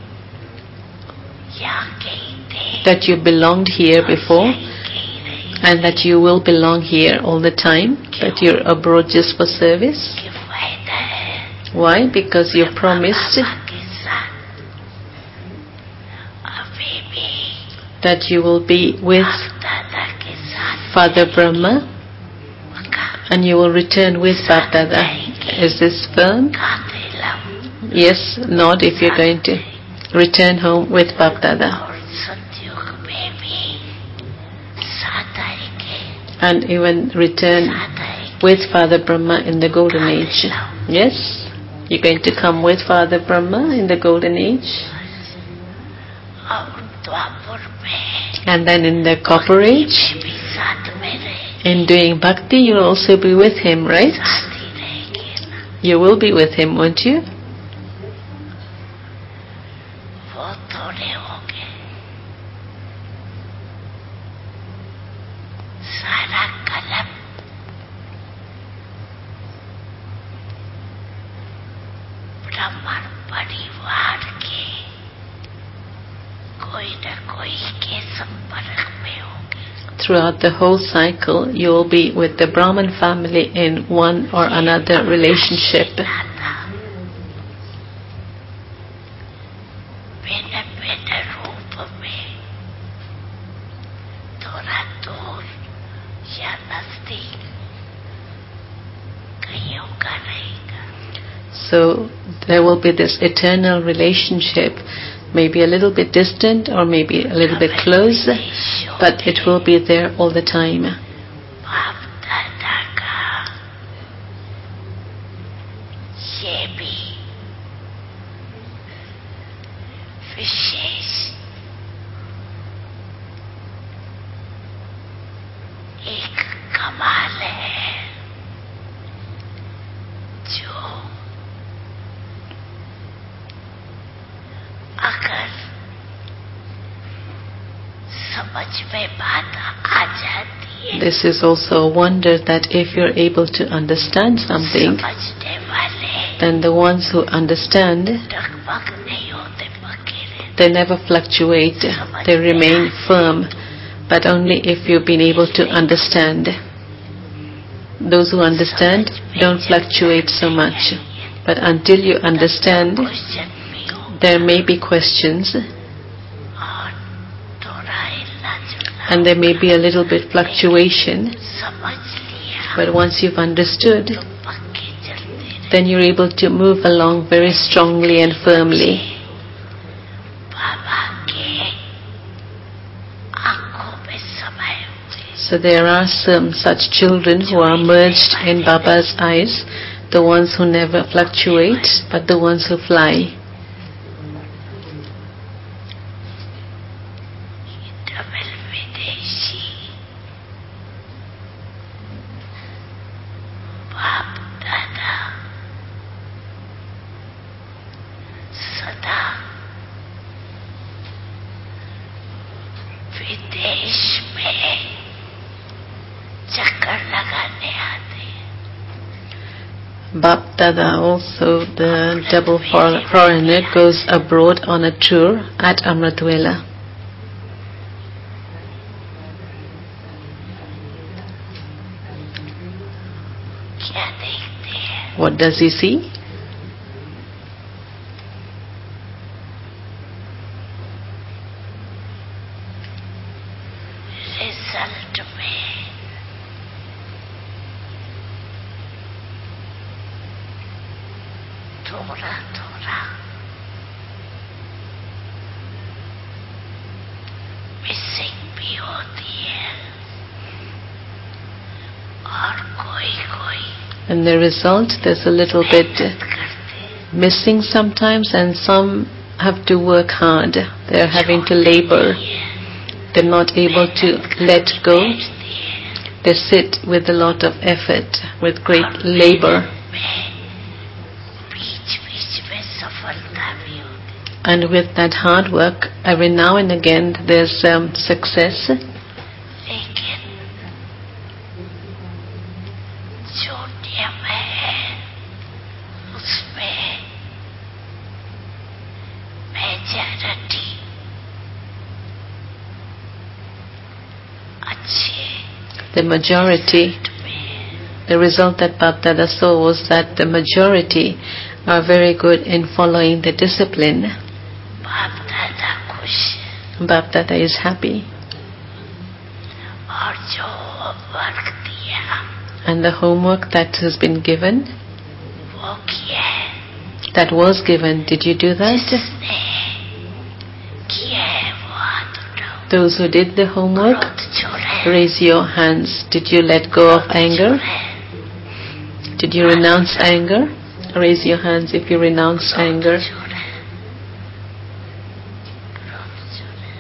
यहाँ के ही थे That you belonged here before यहीं के ही रहे and that you will belong here all the time, that you're abroad just for service. कि फायदा है Why? Because you promised बाबा के साथ अभी भी that you will be with बाप दादा के साथ Father Brahma मका and you will return with Baba Dada. Is this firm? कांधे लम Yes, nod if you're going to return home with Baba Dada. और सतयुग में भी साथ आएंगे And even return साथ आएंगे with Father Brahma in the Golden Age. Yes? You're going to come with Father Brahma in the Golden Age. और द्वापर में And then in the Copper Age, भी साथ में रहे in doing bhakti, you'll also be with him, right? साथ ही रहेंगे ना You will be with him, won't you? वो थोड़े होंगे सारा कलम ब्राह्मण परिवार के कोई न कोई के संपर्क में होंगे Throughout the whole cycle, you will be with the Brahman family in one or another relationship. दादा भिन्न भिन्न रूप में थोड़ा दूर या नजदीक कईयों का रहेगा So there will be this eternal relationship, maybe a little bit distant or maybe a little bit close, but it will be there all the time. बाप दादा का ये भी विशेष एक कमाल है जो अगर समझ में बात आ जाती है This is also a wonder that if you're able to understand something, समझने वाले then the ones who understand, डगमग नहीं होते पके रहते they never fluctuate, they remain firm, but only if you've been able to understand. Those who understand don't fluctuate so much, but until you understand, question भी हो there may be questions और थोड़ा हिलना जुलना and there may be a little bit fluctuation, समझ लिया but once you've understood, तो पक्के चलते रहे then you're able to move along very strongly and firmly. बाबा के आंखों में समाये हुए So there are some such children who are merged in Baba's eyes, the ones who never fluctuate, but the ones who fly. विदेश में चक्कर लगाने आते हैं। Bap Dada, also the double for- foreigner, goes abroad on a tour at Amratwela. क्या देखते हैं? What does he see? Result में थोड़ा थोड़ा मिसिंग भी होती है और कोई कोई And the result, there's a little bit मेहनत करते हैं। missing sometimes, and some have to work hard. They're having to labor. They're not able to let go. बैठती है। They sit with a lot of effort, with great labor. बीच बीच में सफलता भी होती है। And with that hard work, every now and again, there's um, success. लेकिन जो नियम है उसमें मेजॉरिटी अच्छे The majority, में the result that Bap Dada saw was that the majority are very good in following the discipline. बाप दादा खुश है। Bap Dada is happy. और जो वर्क दिया And the homework that has been given, वो किया है। that was given, did you do that? जिसने किया है वो हाथ उठाओ। Those who did the homework, क्रोध छोड़े। raise your hands. Did you let go of anger? Did you renounce anger? Raise your hands if you renounced anger. छोड़े। क्रोध छोड़े।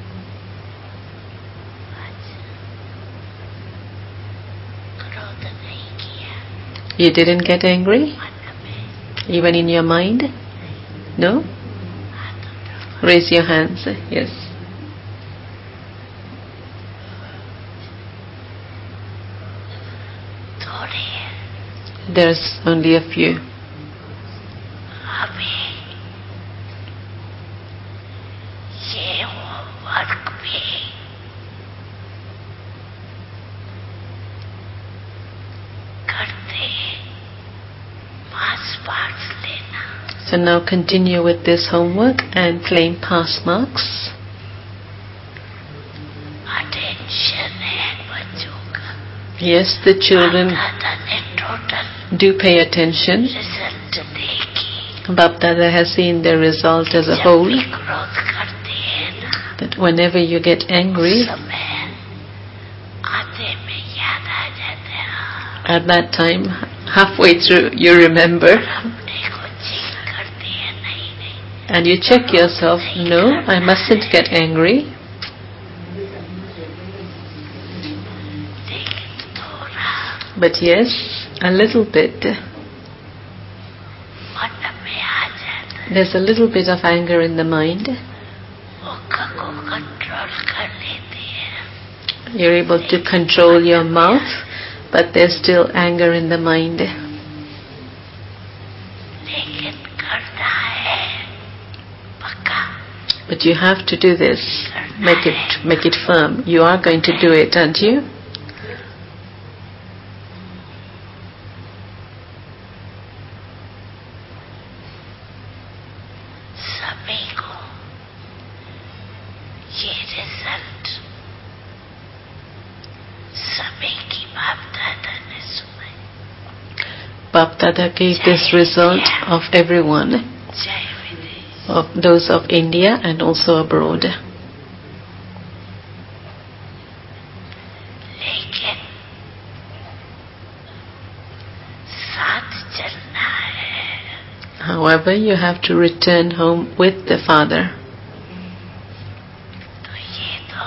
क्रोध नहीं किया You didn't get angry? मन में। Even in your mind? No? हाथ उठाओ। Raise your hands. Yes. थोड़े There's only a few. अभी ये वर्क भी करते पास पार्ट्स लेना। So now continue with this homework and claim pass marks. Attention है बच्चों का। Yes, the children दादा ने total do pay attention. Result देखी। Bap Dada has seen the result as a जब whole, भी क्रोध करते हैं ना that whenever you get angry, समय आधे में याद आ जाते हैं। at that time, halfway through, you remember अपने को चेक करते हैं। नहीं नहीं and you check yourself, no, I mustn't get angry. लेकिन थोड़ा But yes, a little bit. मन में आ जाता है। There's a little bit of anger in the mind. वो को कंट्रोल कर लेते हैं। You're able to control your mouth, but there's still anger in the mind. लेकिन करना है पक्का। But you have to do this. Make it, make it firm. You are going to do it, aren't you? सभी को ये result सभी की बाप दादा ने सुनाई। Bap Dada gave this result of everyone, जय विदेश। of those of India and also abroad. लेकिन साथ चलना है। However, you have to return home with the father. तो ये तो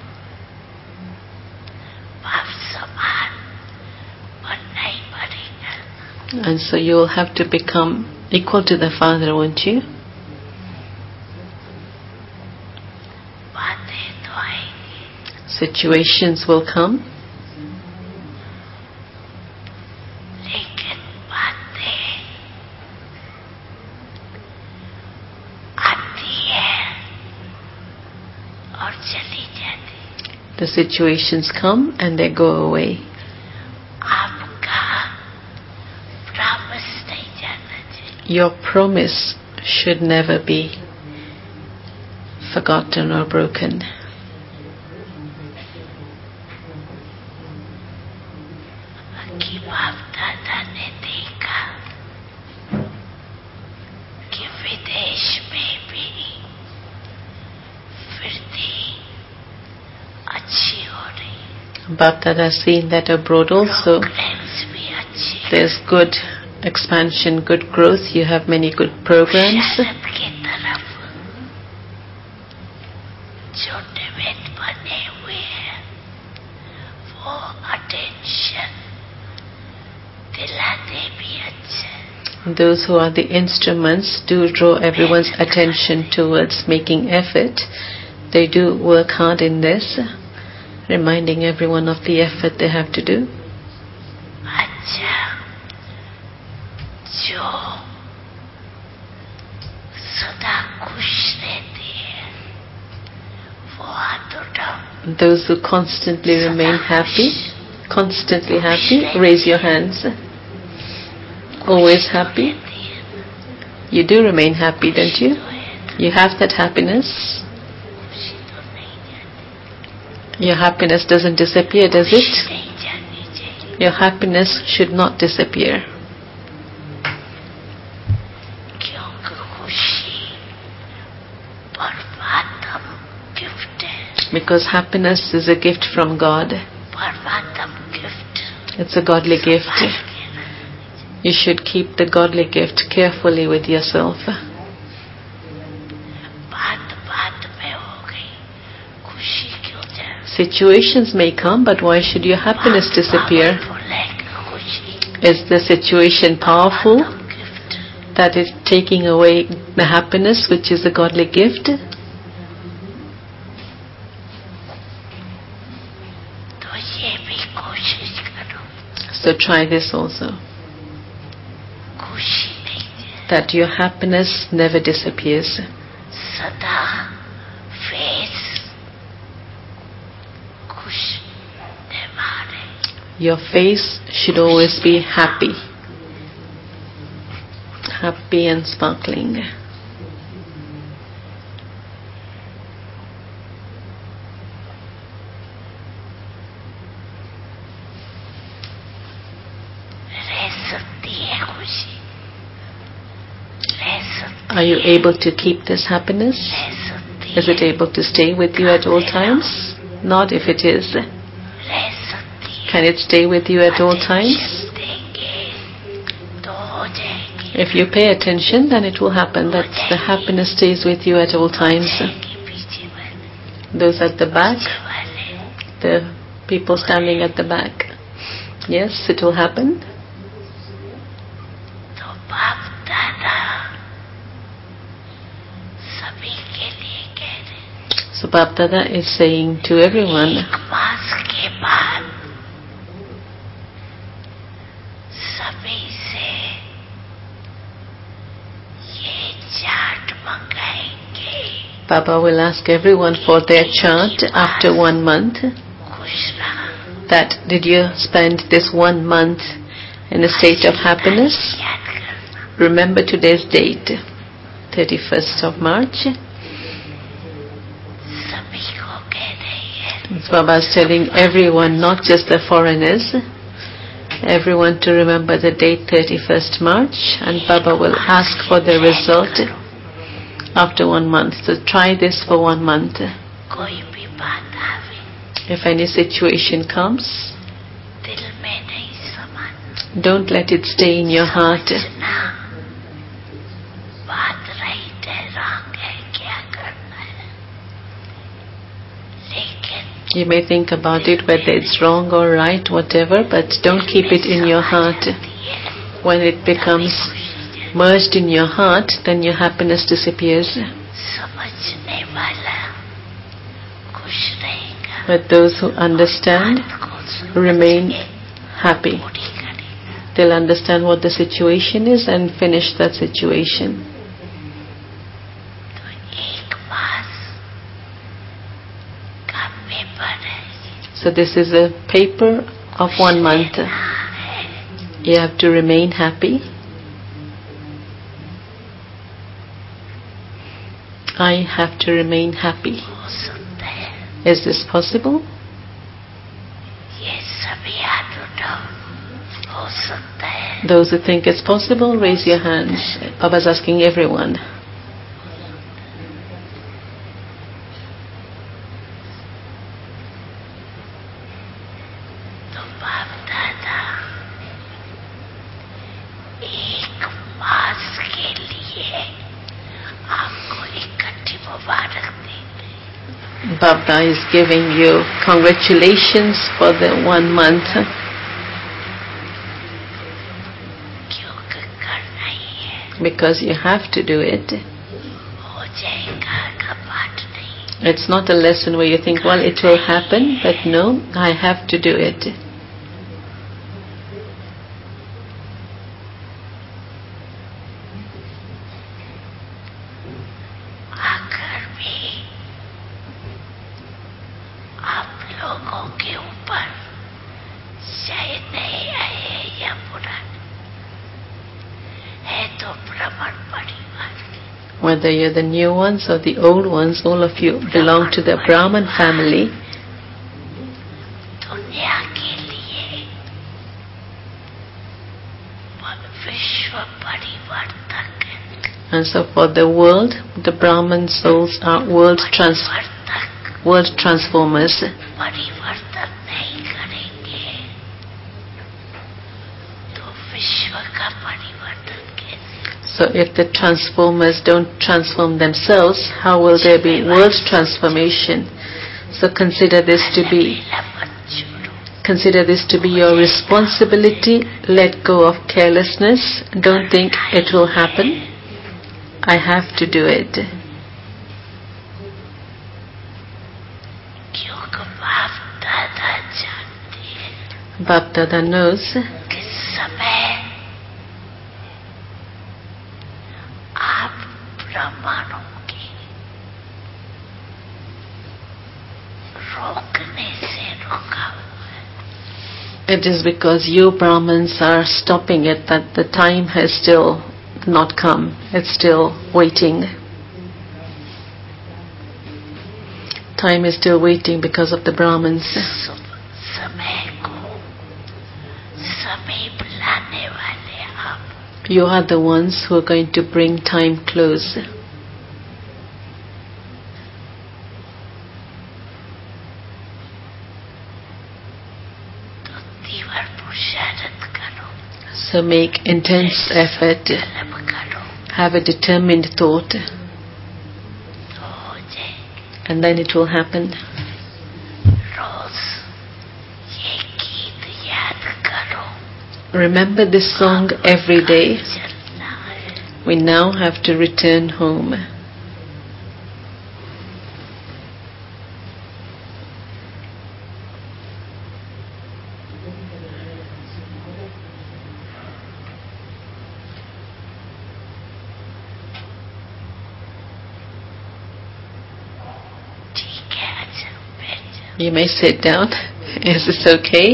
बाप समान बनना ही पड़ेगा। And so you'll have to become equal to the father, won't you? बातें तो आएंगी Situations will come, लेकिन बातें आती है और चली जाती। the situations come and they go away. आपका प्रॉमिस नहीं जाना चाहिए। Your promise should never be forgotten or broken. कि बाप दादा ने देखा कि विदेश में भी वृद्धि अच्छी हो रही, Bap Dada seen that abroad also programmes भी अच्छे, there's good expansion, good growth. You have many good programs. शरद की तरफ जो निमित्त बने हुए हैं वो अटेंशन दिलाते भी अच्छे। Those who are the instruments do draw everyone's attention towards making effort. They do work hard in this, reminding everyone of the effort they have to do. अच्छा, जो सदा खुश रहती है वो हाथ उठाओ। Those who constantly remain happy, constantly happy, raise your hands. Always happy. You do remain happy, don't you? You have that happiness. खुशी तो नहीं जाती, Your happiness doesn't disappear, does खुशी it? नहीं जानी चाहिए, Your happiness should not disappear. क्योंकि खुशी परमात्म गिफ्ट है। Because happiness is a gift from God. परमात्म gift It's a godly gift. You should keep the godly gift carefully with yourself. बात बात में हो गई, खुशी क्यों जाए? Situations may come, but why should your happiness disappear? खुशी Is the situation powerful परमात्म gift, that is taking away the happiness which is a godly gift? तो ये भी कोशिश करो, So try this also, खुशी नहीं जाए, that your happiness never disappears. सदा फेस खुश निभाने। Your face should always be happy, happy and sparkling. रह सकती है खुशी, रह सकती Are you able to keep this happiness? रह सकती Is it able to stay with you at all times? Not if it is. रह सकती है। Can it stay with you at all times? देंगे तो हो जाएगी, If you pay attention, then it will happen that the happiness stays with you at all times. जाएगी पीछे वाले, Those at the back, पीछे वाले the people standing at the back. Yes, it will happen. तो बाप दादा सभी के लिए कह रहे, So Bap Dada is saying to everyone, एक मास के बाद सभी से ये चार्ट मंगाएंगे, Baba will ask everyone for their chart after one month. खुश रहा, That did you spend this one month in a state of happiness? याद करना। Remember today's date, thirty-first of March. सभी को कह रही है, So Baba is telling everyone, not just the foreigners, everyone to remember the date thirty-first March, and Baba will ask for the result after one month. So try this for one month. कोई भी बात आवे If any situation comes, दिल में नहीं समाना, don't let it stay in your heart. समझना बात राइट है रॉन्ग है क्या करना है, लेकिन You may think about it, whether it's wrong or right, whatever, but don't keep it in your heart. When it becomes merged in your heart, then your happiness disappears. समझने वाला खुश रहेगा, But those who understand बात को सुन remain के happy. पूरी करेगा। They'll understand what the situation is and finish that situation. तो एक मास का पेपर है, So this is a paper of one month. You have to remain happy. I have to remain happy. हो सकता है। Is this possible? ये सभी हाथ उठाओ, हो सकता है। Those who think it's possible, raise your hands. I was asking everyone. तो बाप दादा एक मास के लिए आपको इकट्ठी मुबारक देते हैं। Baba is giving you congratulations for the one month. क्योंकि करना ही है, Because you have to do it. हो जाएगा का बात नहीं। It's not a lesson where you think, well, it will happen, but no, I have to do it. आखिर में आप लोगों के ऊपर शायद नहीं आए या पुराने है तो भ्रमण परिवार के। Whether you're the new ones or the old ones, all of you belong to the Brahman family. दुनिया के लिए विश्व परिवर्तक है। And so for the world, the Brahman souls are world, trans- परिवर्तक world transformers. परिवर्तन नहीं करेंगे तो विश्व का परिवर्तन कैसे? So if the transformers don't transform themselves, how will there be world transformation? So consider this to be मेरा मत छोड़ो। consider this to be your responsibility. Let go of carelessness. Don't think it will happen. I have to do it. क्योंकि बाप दादा जानते हैं Bap Dada knows कि समय आप ब्राह्मणों के रोकने से रोका हुआ है। it is because you Brahmins are stopping it that the time has still not come. It's still waiting. Time is still waiting because of the Brahmins. सु- समय को समय बुलाने वाले आप। You are the ones who are going to bring time close. तो तीव्र पुरुषार्थ करो, So make intense effort. संकल्प करो, Have a determined thought, तो हो जाएगा। and then it will happen. रोज ये गीत याद करो। Remember this song every day. चलना है। We now have to return home. ठीक है, अच्छा बैठ जाओ। You may sit down. Is this okay?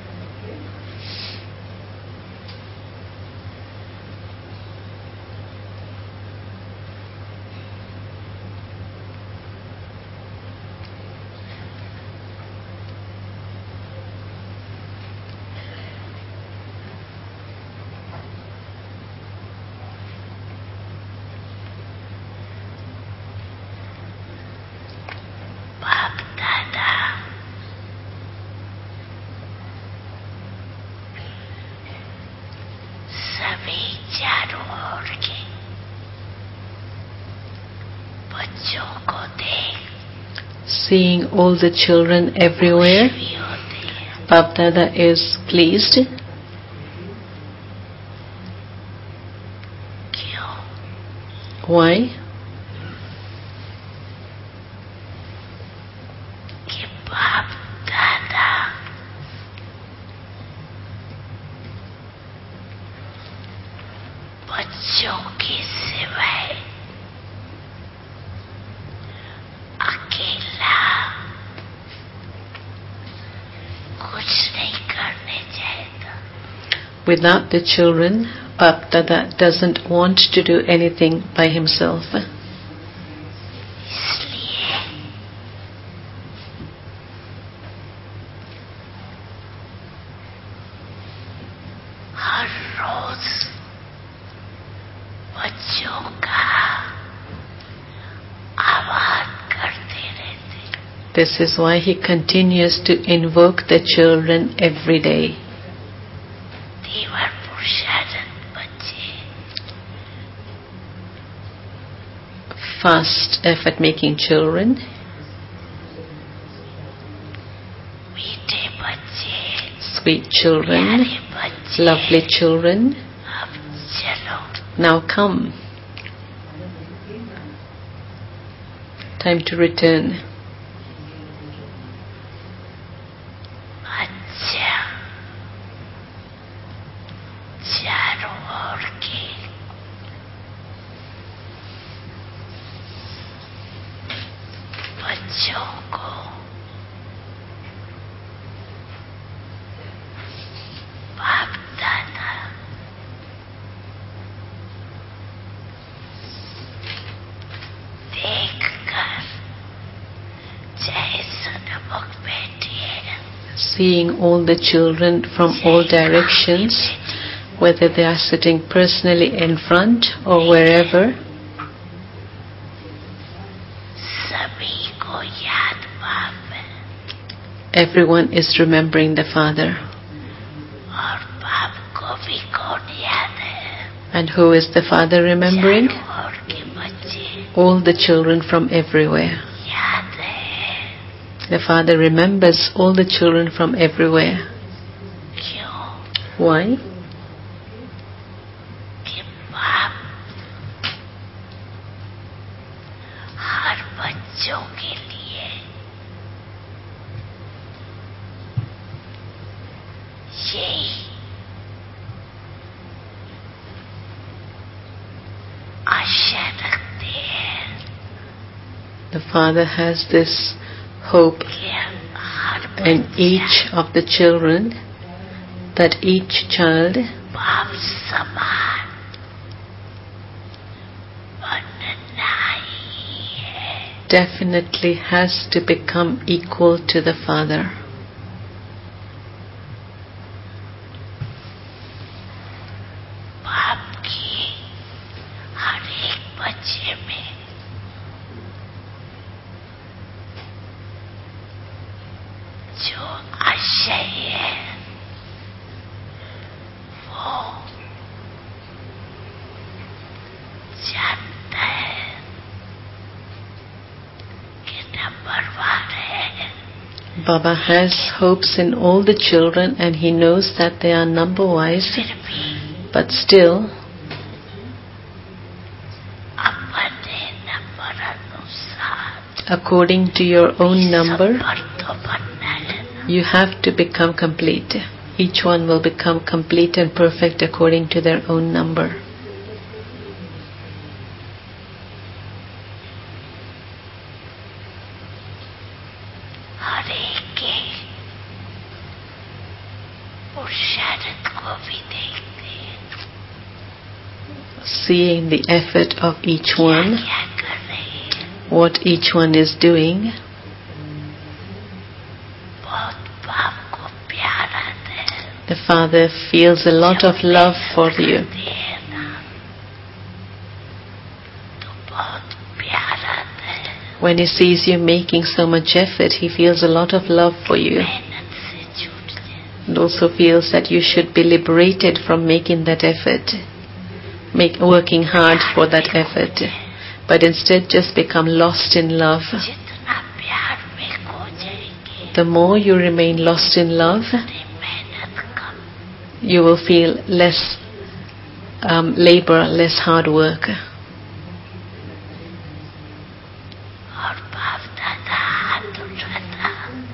बाप दादा सभी चारों ओर के बच्चों को देख Seeing all the children everywhere, खुश भी होते हैं। Bap Dada is pleased. क्यों? Why? Without the children, Bap Dada doesn't want to do anything by himself. इसलिए हर रोज बच्चों का आवाज करते रहते। This is why he continues to invoke the children every day. तीव्र पुरुषार्थ बच्चे Fast, effort-making children, मीठे बच्चे sweet children, प्यारे बच्चे lovely children, अब चलो now come. Time to return. अच्छा चारों ओर के बच्चों को बाप दादा देखकर जय सन्मुख बैठिए। Seeing all the children from all directions, whether they are sitting personally in front or wherever, सभी को याद बाप है everyone is remembering the Father. और बाप को भी कौन याद है? And who is the Father remembering? चारों ओर के बच्चे All the children from everywhere. याद है। The Father remembers all the children from everywhere. क्यों? Why? कि बाप हर बच्चों के लिए यही आशा रखते हैं The Father has this hope कि हर in बच्चा each of the children that each child बाप समान बनना ही है। definitely has to become equal to the Father. बाप की हर एक बच्चे में जो आशय है वो जानता है कि नंबर वन है। Baba has hopes in all the children and he knows that they are number wise, फिर भी but still, अपने नंबर अनुसार according to your own number, पर तो बनना है ना। you have to become complete. Each one will become complete and perfect according to their own number. हर एक के पुरुषार्थ को भी देखते हैं Seeing the effort of each one, क्या कर रहे हैं। what each one is doing, बहुत बाप को प्यार आता है। the Father feels a lot of love for you. करते हैं ना तो बहुत प्यार आता है। When he sees you making so much effort, he feels a lot of love for you मेहनत से छूट जाए। and also feels that you should be liberated from making that effort, make, working hard for that effort, but instead just become lost in love. जितना प्यार में खो जाएंगे The more you remain lost in love, उतनी मेहनत कम। you will feel less um, labor, less hard work. और बाप दादा हाथ उठाता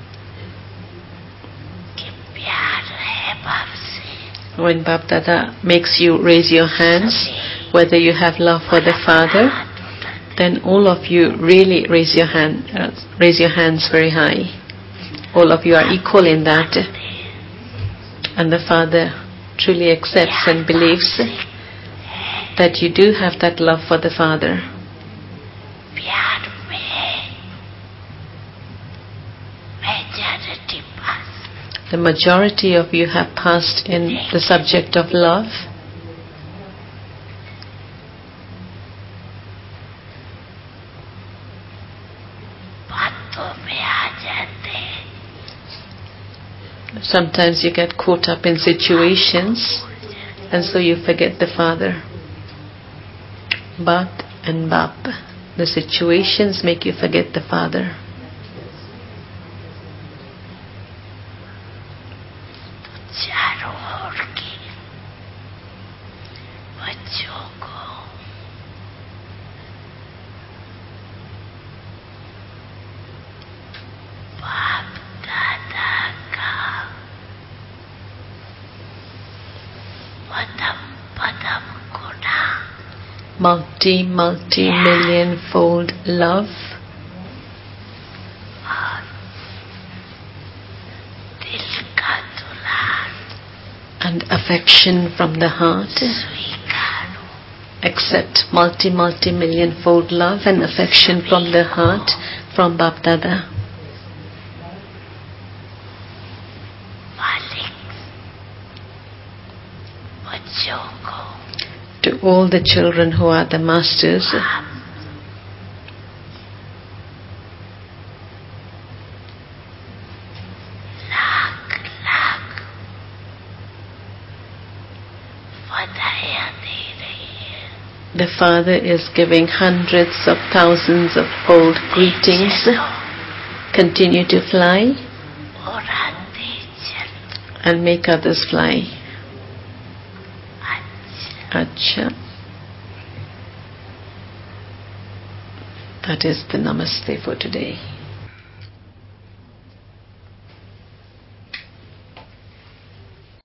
कि प्यार है बाप से। When Bap Dada makes you raise your hands, whether you have love for the Father, हाथ उठाते then all of you really raise your hand, uh, raise your hands very high. All of you are equal in that, and the Father truly accepts and believes that you do have that love for the Father, प्यार में majority pass. the majority of you have passed in the subject of love, बातों में आ जाते हैं, sometimes you get caught up in situations and so you forget the Father. Bat and Bap, the situations make you forget the Father. चारों ओर के बच्चों को बाप दादा का पदम पदम गुना Multi, multi million fold love और दिल का दुलार and affection from the heart. स्वीकारो. Accept multi, multi million fold love and affection from the heart from Bap Dada. मालिक बच्चों को To all the children who are the masters, आप लाख लाख बधाइयाँ दे रही है. the Father is giving hundreds of thousands of fold greetings. चलो Continue to fly और आते चल. and make others fly. अच्छा Acha. That is the Namaste for today.